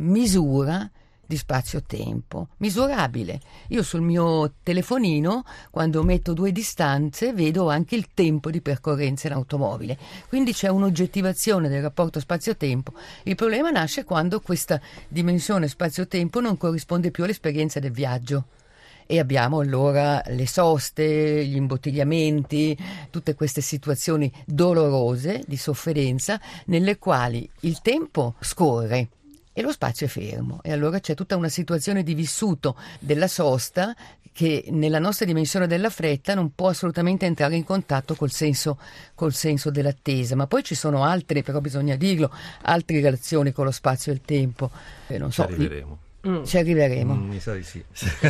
misura di spazio-tempo, misurabile. Io sul mio telefonino, quando metto 2 distanze, vedo anche il tempo di percorrenza in automobile. Quindi c'è un'oggettivazione del rapporto spazio-tempo. Il problema nasce quando questa dimensione spazio-tempo non corrisponde più all'esperienza del viaggio. E abbiamo allora le soste, gli imbottigliamenti, tutte queste situazioni dolorose di sofferenza nelle quali il tempo scorre e lo spazio è fermo. E allora c'è tutta una situazione di vissuto della sosta che nella nostra dimensione della fretta non può assolutamente entrare in contatto col senso dell'attesa. Ma poi ci sono altre, però bisogna dirlo, altre relazioni con lo spazio e il tempo. Non so, ci arriveremo.
Mi sa di sì.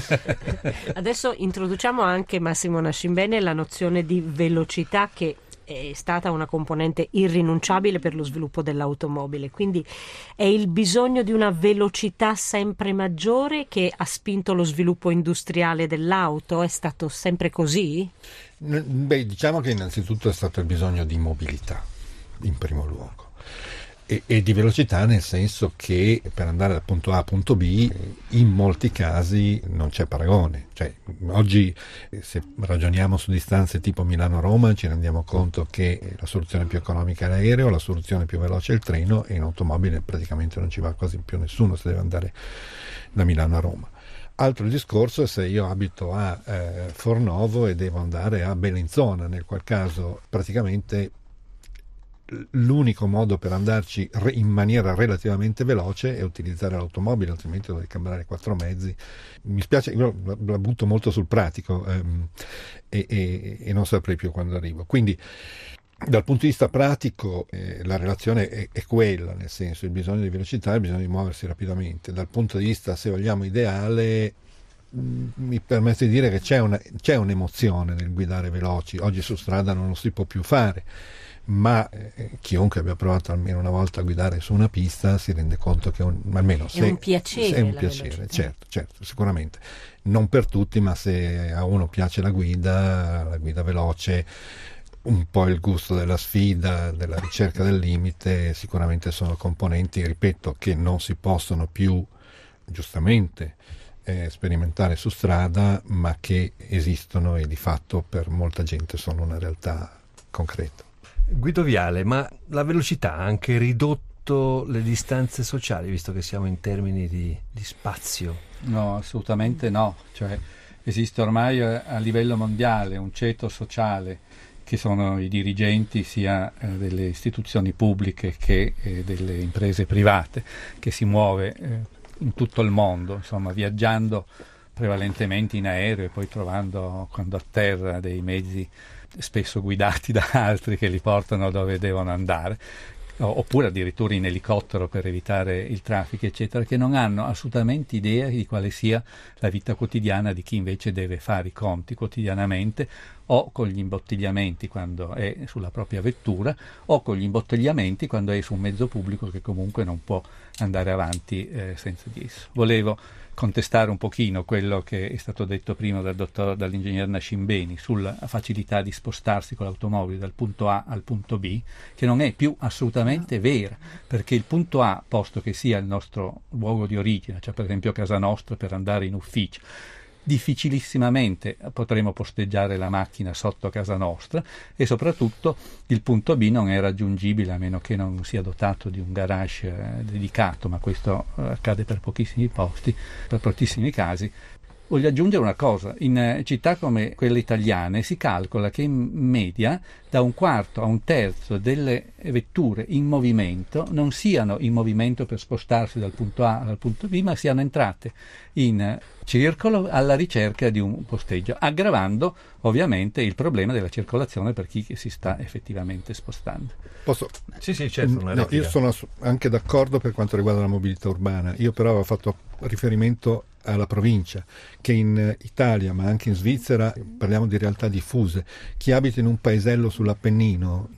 Adesso introduciamo anche, Massimo Nascimbene, la nozione di velocità, che è stata una componente irrinunciabile per lo sviluppo dell'automobile. Quindi è il bisogno di una velocità sempre maggiore che ha spinto lo sviluppo industriale dell'auto? È stato sempre così?
Beh, diciamo che innanzitutto è stato il bisogno di mobilità, in primo luogo. E di velocità, nel senso che per andare dal punto A al punto B in molti casi non c'è paragone. Cioè, oggi se ragioniamo su distanze tipo Milano-Roma ci rendiamo conto che la soluzione più economica è l'aereo, la soluzione più veloce è il treno, e in automobile praticamente non ci va quasi più nessuno se deve andare da Milano a Roma. Altro discorso è se io abito a Fornovo e devo andare a Bellinzona, nel qual caso praticamente l'unico modo per andarci in maniera relativamente veloce è utilizzare l'automobile, altrimenti dovrei cambiare 4 mezzi. Mi spiace, io la butto molto sul pratico e non saprei più quando arrivo. Quindi dal punto di vista pratico la relazione è quella, nel senso il bisogno di velocità e il bisogno di muoversi rapidamente. Dal punto di vista, se vogliamo, ideale, mi permetto di dire che c'è un'emozione nel guidare veloci. Oggi su strada non lo si può più fare, ma chiunque abbia provato almeno una volta a guidare su una pista si rende conto che è un piacere, certo, sicuramente non per tutti, ma se a uno piace la guida veloce, un po' il gusto della sfida, della ricerca del limite, sicuramente sono componenti, ripeto, che non si possono più giustamente sperimentare su strada, ma che esistono e di fatto per molta gente sono una realtà concreta. Guido Viale, ma la velocità ha anche ridotto le distanze sociali, visto che siamo in termini di spazio?
No, assolutamente no. Cioè, esiste ormai a livello mondiale un ceto sociale che sono i dirigenti sia delle istituzioni pubbliche che delle imprese private, che si muove in tutto il mondo, insomma, viaggiando prevalentemente in aereo e poi trovando, quando atterra, dei mezzi spesso guidati da altri che li portano dove devono andare, oppure addirittura in elicottero per evitare il traffico, eccetera, che non hanno assolutamente idea di quale sia la vita quotidiana di chi invece deve fare i conti quotidianamente o con gli imbottigliamenti quando è sulla propria vettura o con gli imbottigliamenti quando è su un mezzo pubblico che comunque non può andare avanti senza di esso. Volevo contestare un pochino quello che è stato detto prima dall'ingegner Nascimbeni sulla facilità di spostarsi con l'automobile dal punto A al punto B, che non è più assolutamente vera, perché il punto A, posto che sia il nostro luogo di origine, cioè per esempio casa nostra per andare in ufficio, difficilissimamente potremo posteggiare la macchina sotto casa nostra, e soprattutto il punto B non è raggiungibile a meno che non sia dotato di un garage dedicato, ma questo accade per pochissimi posti, per pochissimi casi. Voglio aggiungere una cosa: in città come quelle italiane si calcola che in media da un quarto a un terzo delle vetture in movimento non siano in movimento per spostarsi dal punto A al punto B, ma siano entrate in circolo alla ricerca di un posteggio, aggravando ovviamente il problema della circolazione per chi si sta effettivamente spostando.
Posso?
Sì, certo.
No, io sono anche d'accordo per quanto riguarda la mobilità urbana. Io però avevo fatto riferimento alla provincia, che in Italia ma anche in Svizzera parliamo di realtà diffuse. Chi abita in un paesello sull'Appennino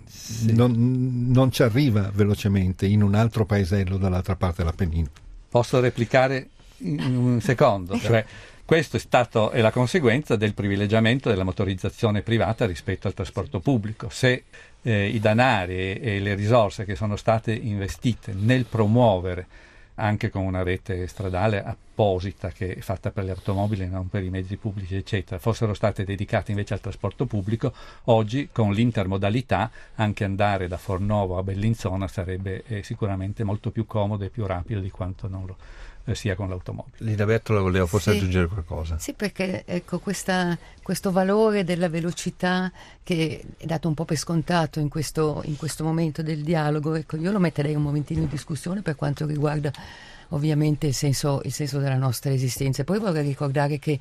non ci arriva velocemente in un altro paesello dall'altra parte dell'Appennino.
Posso replicare in un secondo? Cioè, questo è la conseguenza del privilegiamento della motorizzazione privata rispetto al trasporto pubblico. Se i danari e le risorse che sono state investite nel promuovere, anche con una rete stradale apposita che è fatta per le automobili e non per i mezzi pubblici, eccetera, fossero state dedicate invece al trasporto pubblico, oggi con l'intermodalità anche andare da Fornovo a Bellinzona sarebbe sicuramente molto più comodo e più rapido di quanto non lo sia con l'automobile.
Lina Bertola voleva forse aggiungere qualcosa.
Sì, perché ecco questo valore della velocità che è dato un po' per scontato in questo momento del dialogo, ecco, io lo metterei un momentino in discussione per quanto riguarda ovviamente il senso della nostra esistenza. Poi vorrei ricordare che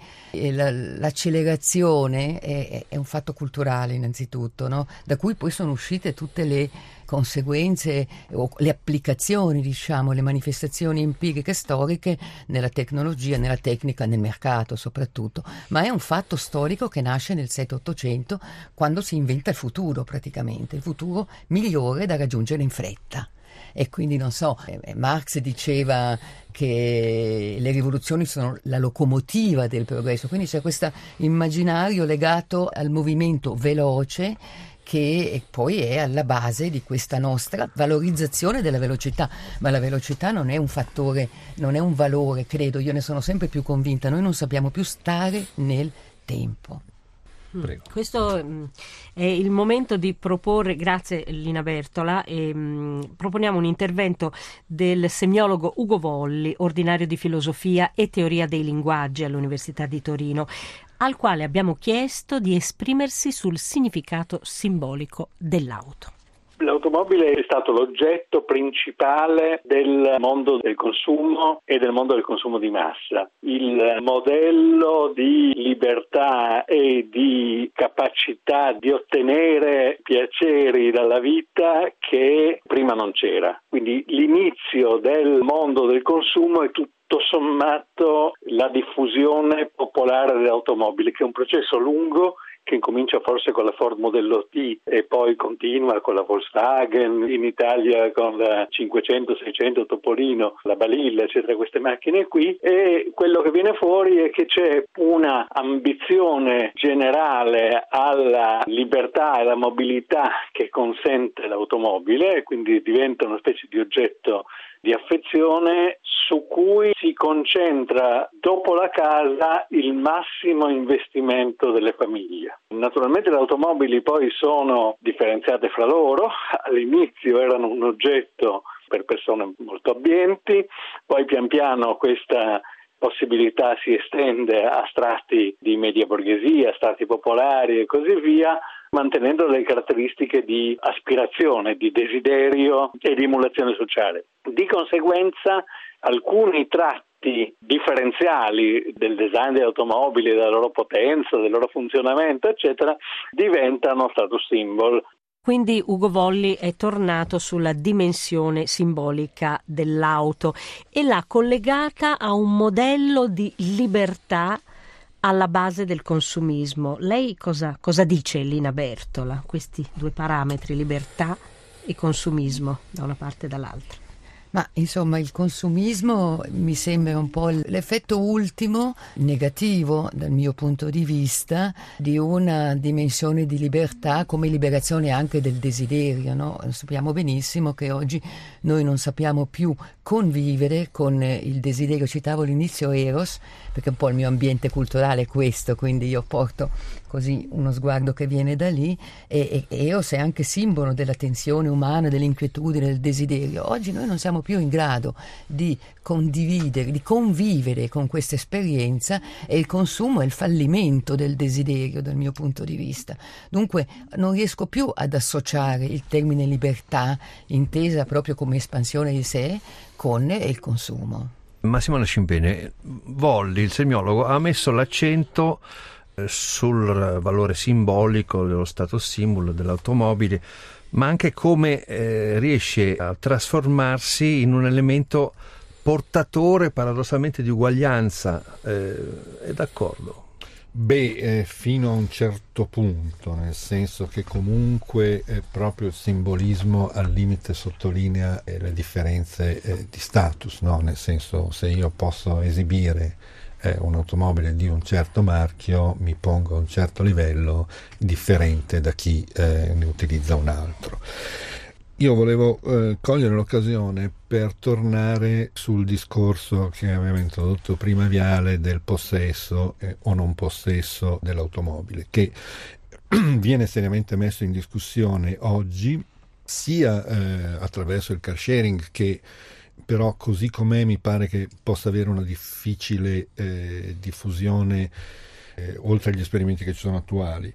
l'accelerazione è un fatto culturale innanzitutto, no? Da cui poi sono uscite tutte le conseguenze o le applicazioni, diciamo, le manifestazioni empiriche storiche nella tecnologia, nella tecnica, nel mercato soprattutto, ma è un fatto storico che nasce nel 7-800 quando si inventa il futuro, praticamente il futuro migliore da raggiungere in fretta. E quindi non so, Marx diceva che le rivoluzioni sono la locomotiva del progresso, quindi c'è questo immaginario legato al movimento veloce che poi è alla base di questa nostra valorizzazione della velocità, ma la velocità non è un fattore, non è un valore, credo, io ne sono sempre più convinta, noi non sappiamo più stare nel tempo.
Prego. Questo è il momento di proporre, grazie Lina Bertola, proponiamo un intervento del semiologo Ugo Volli, ordinario di filosofia e teoria dei linguaggi all'Università di Torino, al quale abbiamo chiesto di esprimersi sul significato simbolico dell'auto.
L'automobile è stato l'oggetto principale del mondo del consumo e del mondo del consumo di massa. Il modello di libertà e di capacità di ottenere piaceri dalla vita che prima non c'era. Quindi l'inizio del mondo del consumo è tutto sommato la diffusione popolare dell'automobile, che è un processo lungo che incomincia forse con la Ford Modello T e poi continua con la Volkswagen, in Italia con la 500-600 Topolino, la Balilla, eccetera, queste macchine qui, e quello che viene fuori è che c'è una ambizione generale alla libertà e alla mobilità che consente l'automobile, e quindi diventa una specie di oggetto di affezione su cui si concentra dopo la casa il massimo investimento delle famiglie. Naturalmente le automobili poi sono differenziate fra loro, all'inizio erano un oggetto per persone molto abbienti, poi pian piano questa possibilità si estende a strati di media borghesia, strati popolari e così via, mantenendo le caratteristiche di aspirazione, di desiderio e di emulazione sociale. Di conseguenza alcuni tratti differenziali del design delle automobili, della loro potenza, del loro funzionamento, eccetera, diventano status symbol.
Quindi Ugo Volli è tornato sulla dimensione simbolica dell'auto e l'ha collegata a un modello di libertà alla base del consumismo. Lei cosa dice, Lina Bertola, questi due parametri, libertà e consumismo, da una parte e dall'altra?
Ma insomma il consumismo mi sembra un po' l'effetto ultimo, negativo dal mio punto di vista, di una dimensione di libertà come liberazione anche del desiderio, no? Sappiamo benissimo che oggi noi non sappiamo più convivere con il desiderio. Citavo all'inizio Eros, perché un po' il mio ambiente culturale è questo, quindi io porto così uno sguardo che viene da lì, e Eros è anche simbolo della tensione umana, dell'inquietudine, del desiderio. Oggi noi non siamo più in grado di condividere, di convivere con questa esperienza, e il consumo è il fallimento del desiderio dal mio punto di vista. Dunque non riesco più ad associare il termine libertà, intesa proprio come espansione di sé, con il consumo.
Massimo Nascimbene, Volli, il semiologo, ha messo l'accento sul valore simbolico dello status symbol dell'automobile, ma anche come riesce a trasformarsi in un elemento portatore paradossalmente di uguaglianza. È d'accordo?
Fino a un certo punto, nel senso che comunque proprio il simbolismo al limite sottolinea le differenze di status, no? Nel senso, se io posso esibire un'automobile di un certo marchio, mi pongo a un certo livello differente da chi ne utilizza un altro. Io volevo cogliere l'occasione per tornare sul discorso che aveva introdotto prima Viale del possesso o non possesso dell'automobile, che viene seriamente messo in discussione oggi, sia attraverso il car sharing, che però così com'è mi pare che possa avere una difficile diffusione oltre agli esperimenti che ci sono attuali.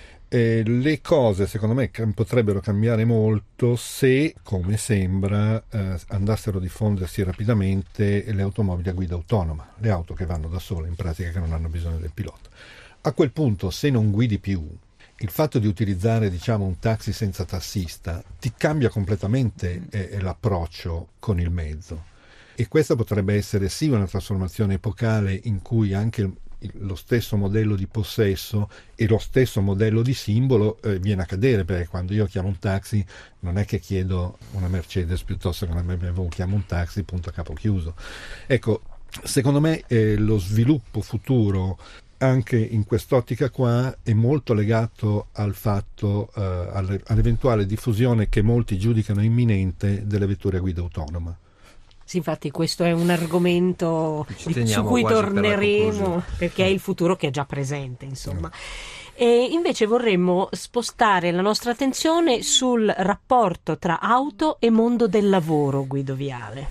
Le cose secondo me potrebbero cambiare molto se, come sembra, andassero a diffondersi rapidamente le automobili a guida autonoma, le auto che vanno da sole, in pratica, che non hanno bisogno del pilota. A quel punto, se non guidi più, il fatto di utilizzare, diciamo, un taxi senza tassista ti cambia completamente l'approccio con il mezzo, e questa potrebbe essere sì una trasformazione epocale in cui anche lo stesso modello di possesso e lo stesso modello di simbolo viene a cadere, perché quando io chiamo un taxi non è che chiedo una Mercedes piuttosto che una BMW, chiamo un taxi, punto, a capo chiuso. Ecco, secondo me lo sviluppo futuro anche in quest'ottica qua è molto legato al fatto all'eventuale diffusione che molti giudicano imminente delle vetture a guida autonoma.
Sì, infatti questo è un argomento su cui torneremo, perché è il futuro che è già presente, insomma. E invece vorremmo spostare la nostra attenzione sul rapporto tra auto e mondo del lavoro, Guido Viale.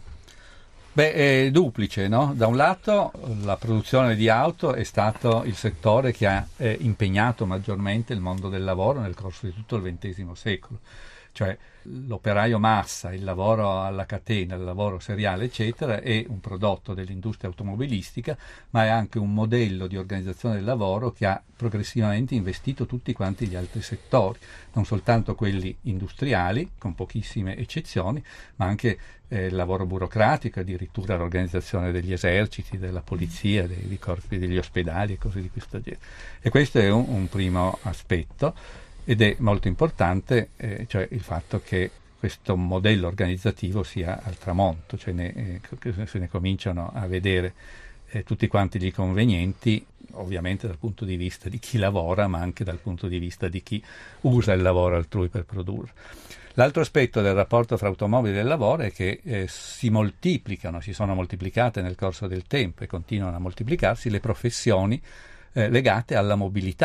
È duplice, no? Da un lato la produzione di auto è stato il settore che ha impegnato maggiormente il mondo del lavoro nel corso di tutto il XX secolo. Cioè l'operaio massa, il lavoro alla catena, il lavoro seriale, eccetera, è un prodotto dell'industria automobilistica, ma è anche un modello di organizzazione del lavoro che ha progressivamente investito tutti quanti gli altri settori, non soltanto quelli industriali, con pochissime eccezioni, ma anche il lavoro burocratico, addirittura l'organizzazione degli eserciti, della polizia, dei corpi degli ospedali e cose di questo genere. E questo è un primo aspetto. Ed è molto importante, cioè il fatto che questo modello organizzativo sia al tramonto, cioè se ne cominciano a vedere tutti quanti gli inconvenienti, ovviamente dal punto di vista di chi lavora, ma anche dal punto di vista di chi usa il lavoro altrui per produrre. L'altro aspetto del rapporto fra automobili e lavoro è che si sono moltiplicate nel corso del tempo e continuano a moltiplicarsi le professioni legate alla mobilità.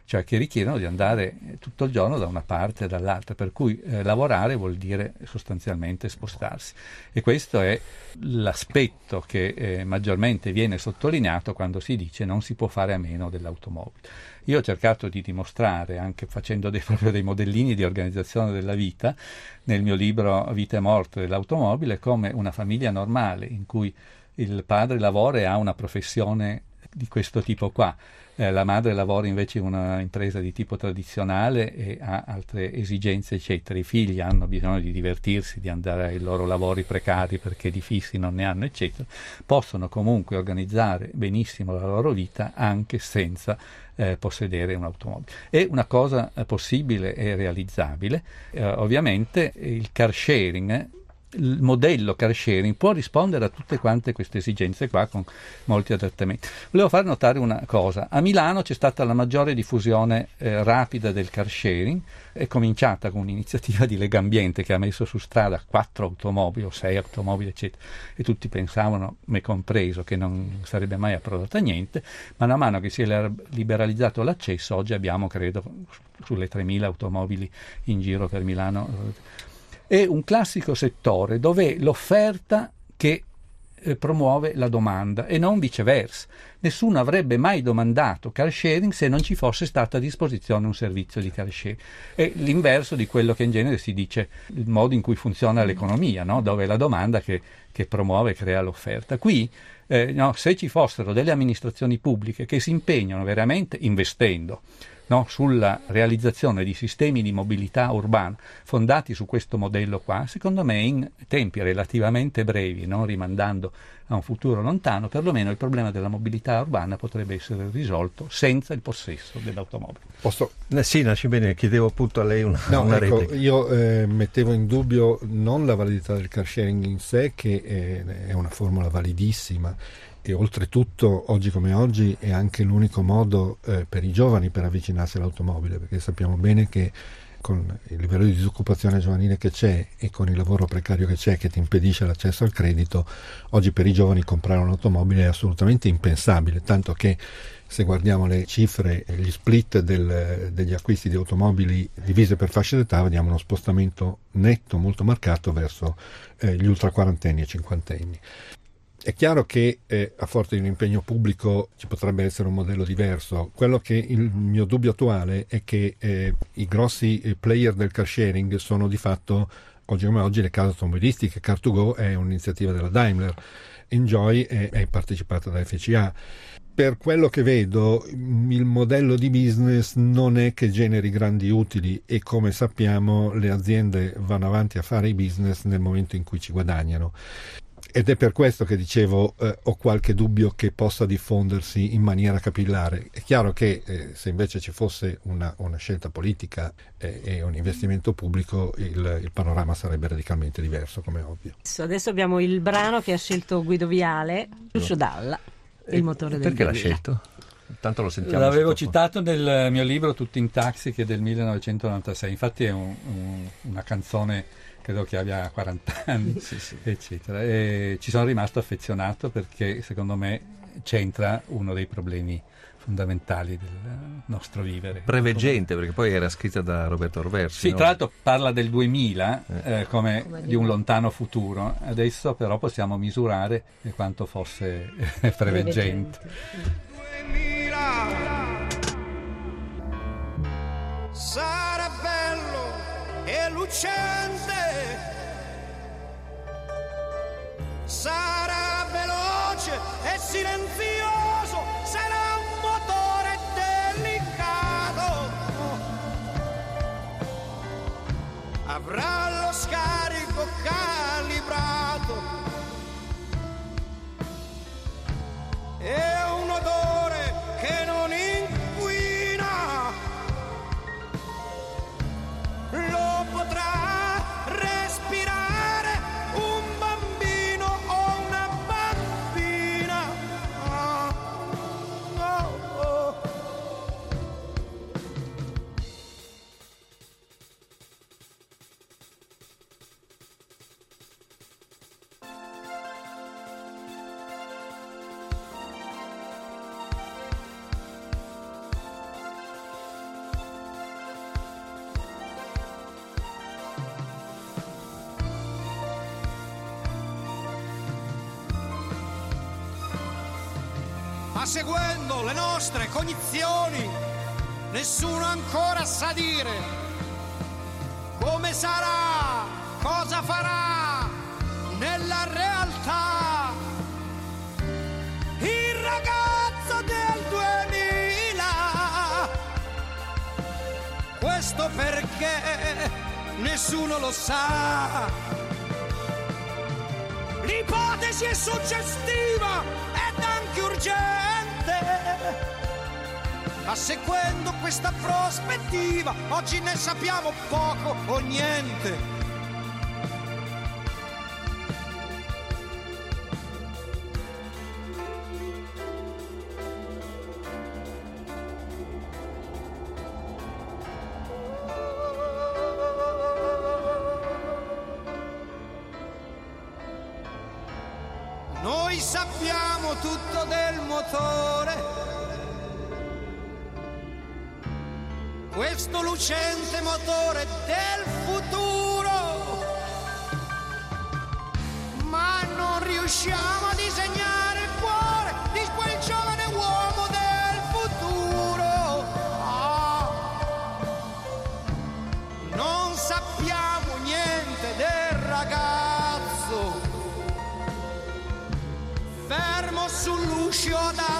cioè che richiedono di andare tutto il giorno da una parte e dall'altra, per cui lavorare vuol dire sostanzialmente spostarsi, e questo è l'aspetto che maggiormente viene sottolineato quando si dice non si può fare a meno dell'automobile. Io ho cercato di dimostrare, anche facendo proprio dei modellini di organizzazione della vita, nel mio libro Vita e morte dell'automobile, come una famiglia normale in cui il padre lavora e ha una professione di questo tipo qua, la madre lavora invece in una impresa di tipo tradizionale e ha altre esigenze eccetera, i figli hanno bisogno di divertirsi, di andare ai loro lavori precari perché di fissi non ne hanno eccetera, possono comunque organizzare benissimo la loro vita anche senza possedere un'automobile. È una cosa possibile e realizzabile. Ovviamente il car sharing, il modello car sharing può rispondere a tutte quante queste esigenze qua con molti adattamenti. Volevo far notare una cosa: a Milano c'è stata la maggiore diffusione rapida del car sharing, è cominciata con un'iniziativa di Legambiente che ha messo su strada 4 automobili o 6 automobili eccetera, e tutti pensavano, me compreso, che non sarebbe mai approdata a niente. Man mano che si è liberalizzato l'accesso, oggi abbiamo credo sulle 3.000 automobili in giro per Milano. È un classico settore dove l'offerta che promuove la domanda e non viceversa. Nessuno avrebbe mai domandato car sharing se non ci fosse stato a disposizione un servizio di car sharing. È l'inverso di quello che in genere si dice il modo in cui funziona l'economia, no? Dove è la domanda che promuove e crea l'offerta. Qui se ci fossero delle amministrazioni pubbliche che si impegnano veramente investendo sulla realizzazione di sistemi di mobilità urbana fondati su questo modello qua, secondo me in tempi relativamente brevi, non rimandando a un futuro lontano, perlomeno il problema della mobilità urbana potrebbe essere risolto senza il possesso dell'automobile.
Posso?
Sì, Nascimene, chiedevo appunto a lei una replica.
Io mettevo in dubbio non la validità del car sharing in sé, che è una formula validissima, e oltretutto oggi come oggi è anche l'unico modo per i giovani per avvicinarsi all'automobile, perché sappiamo bene che con il livello di disoccupazione giovanile che c'è e con il lavoro precario che c'è, che ti impedisce l'accesso al credito, oggi per i giovani comprare un'automobile è assolutamente impensabile, tanto che se guardiamo le cifre, gli split degli acquisti di automobili divise per fasce d'età, vediamo uno spostamento netto molto marcato verso gli ultra quarantenni e cinquantenni. È chiaro che a forza di un impegno pubblico ci potrebbe essere un modello diverso. Quello che il mio dubbio attuale è che i grossi player del car sharing sono di fatto, oggi come oggi, le case automobilistiche. Car2Go è un'iniziativa della Daimler, Enjoy è partecipata da FCA. Per quello che vedo, il modello di business non è che generi grandi utili, e come sappiamo le aziende vanno avanti a fare i business nel momento in cui ci guadagnano. Ed è per questo che dicevo ho qualche dubbio che possa diffondersi in maniera capillare. È chiaro che se invece ci fosse una scelta politica e un investimento pubblico, il panorama sarebbe radicalmente diverso, come ovvio.
Adesso abbiamo il brano che ha scelto Guido Viale, Lucio Dalla, il motore del
Perché l'ha scelto? Tanto lo sentiamo.
L'avevo citato nel mio libro Tutti in taxi, che è del 1996. Infatti è una canzone, credo che abbia 40 anni, sì. Eccetera. E ci sono rimasto affezionato perché secondo me c'entra uno dei problemi fondamentali del nostro vivere.
Preveggente, perché poi era scritta da Roberto Orversi.
Sì, tra l'altro parla del 2000 come di un lontano futuro. Adesso però possiamo misurare quanto fosse preveggente.
2000 sarà bello e lucente, sarà veloce e silenzioso, sarà un motore delicato, avrà lo scarico calibrato e un odore che non inquina, lo potrà respirare un bambino o una bambina. Oh. ma seguendo le nostre cognizioni, nessuno ancora sa dire come sarà, cosa farà nella realtà. Il ragazzo del 2000, questo perché nessuno lo sa. L'ipotesi è suggestiva ed anche urgente, ma seguendo questa prospettiva oggi ne sappiamo poco o niente. Noi sappiamo tutto del motore, questo lucente motore del futuro, ma non riusciamo a disegnare il cuore di quel giovane uomo del futuro. Non sappiamo niente del ragazzo fermo sull'uscio da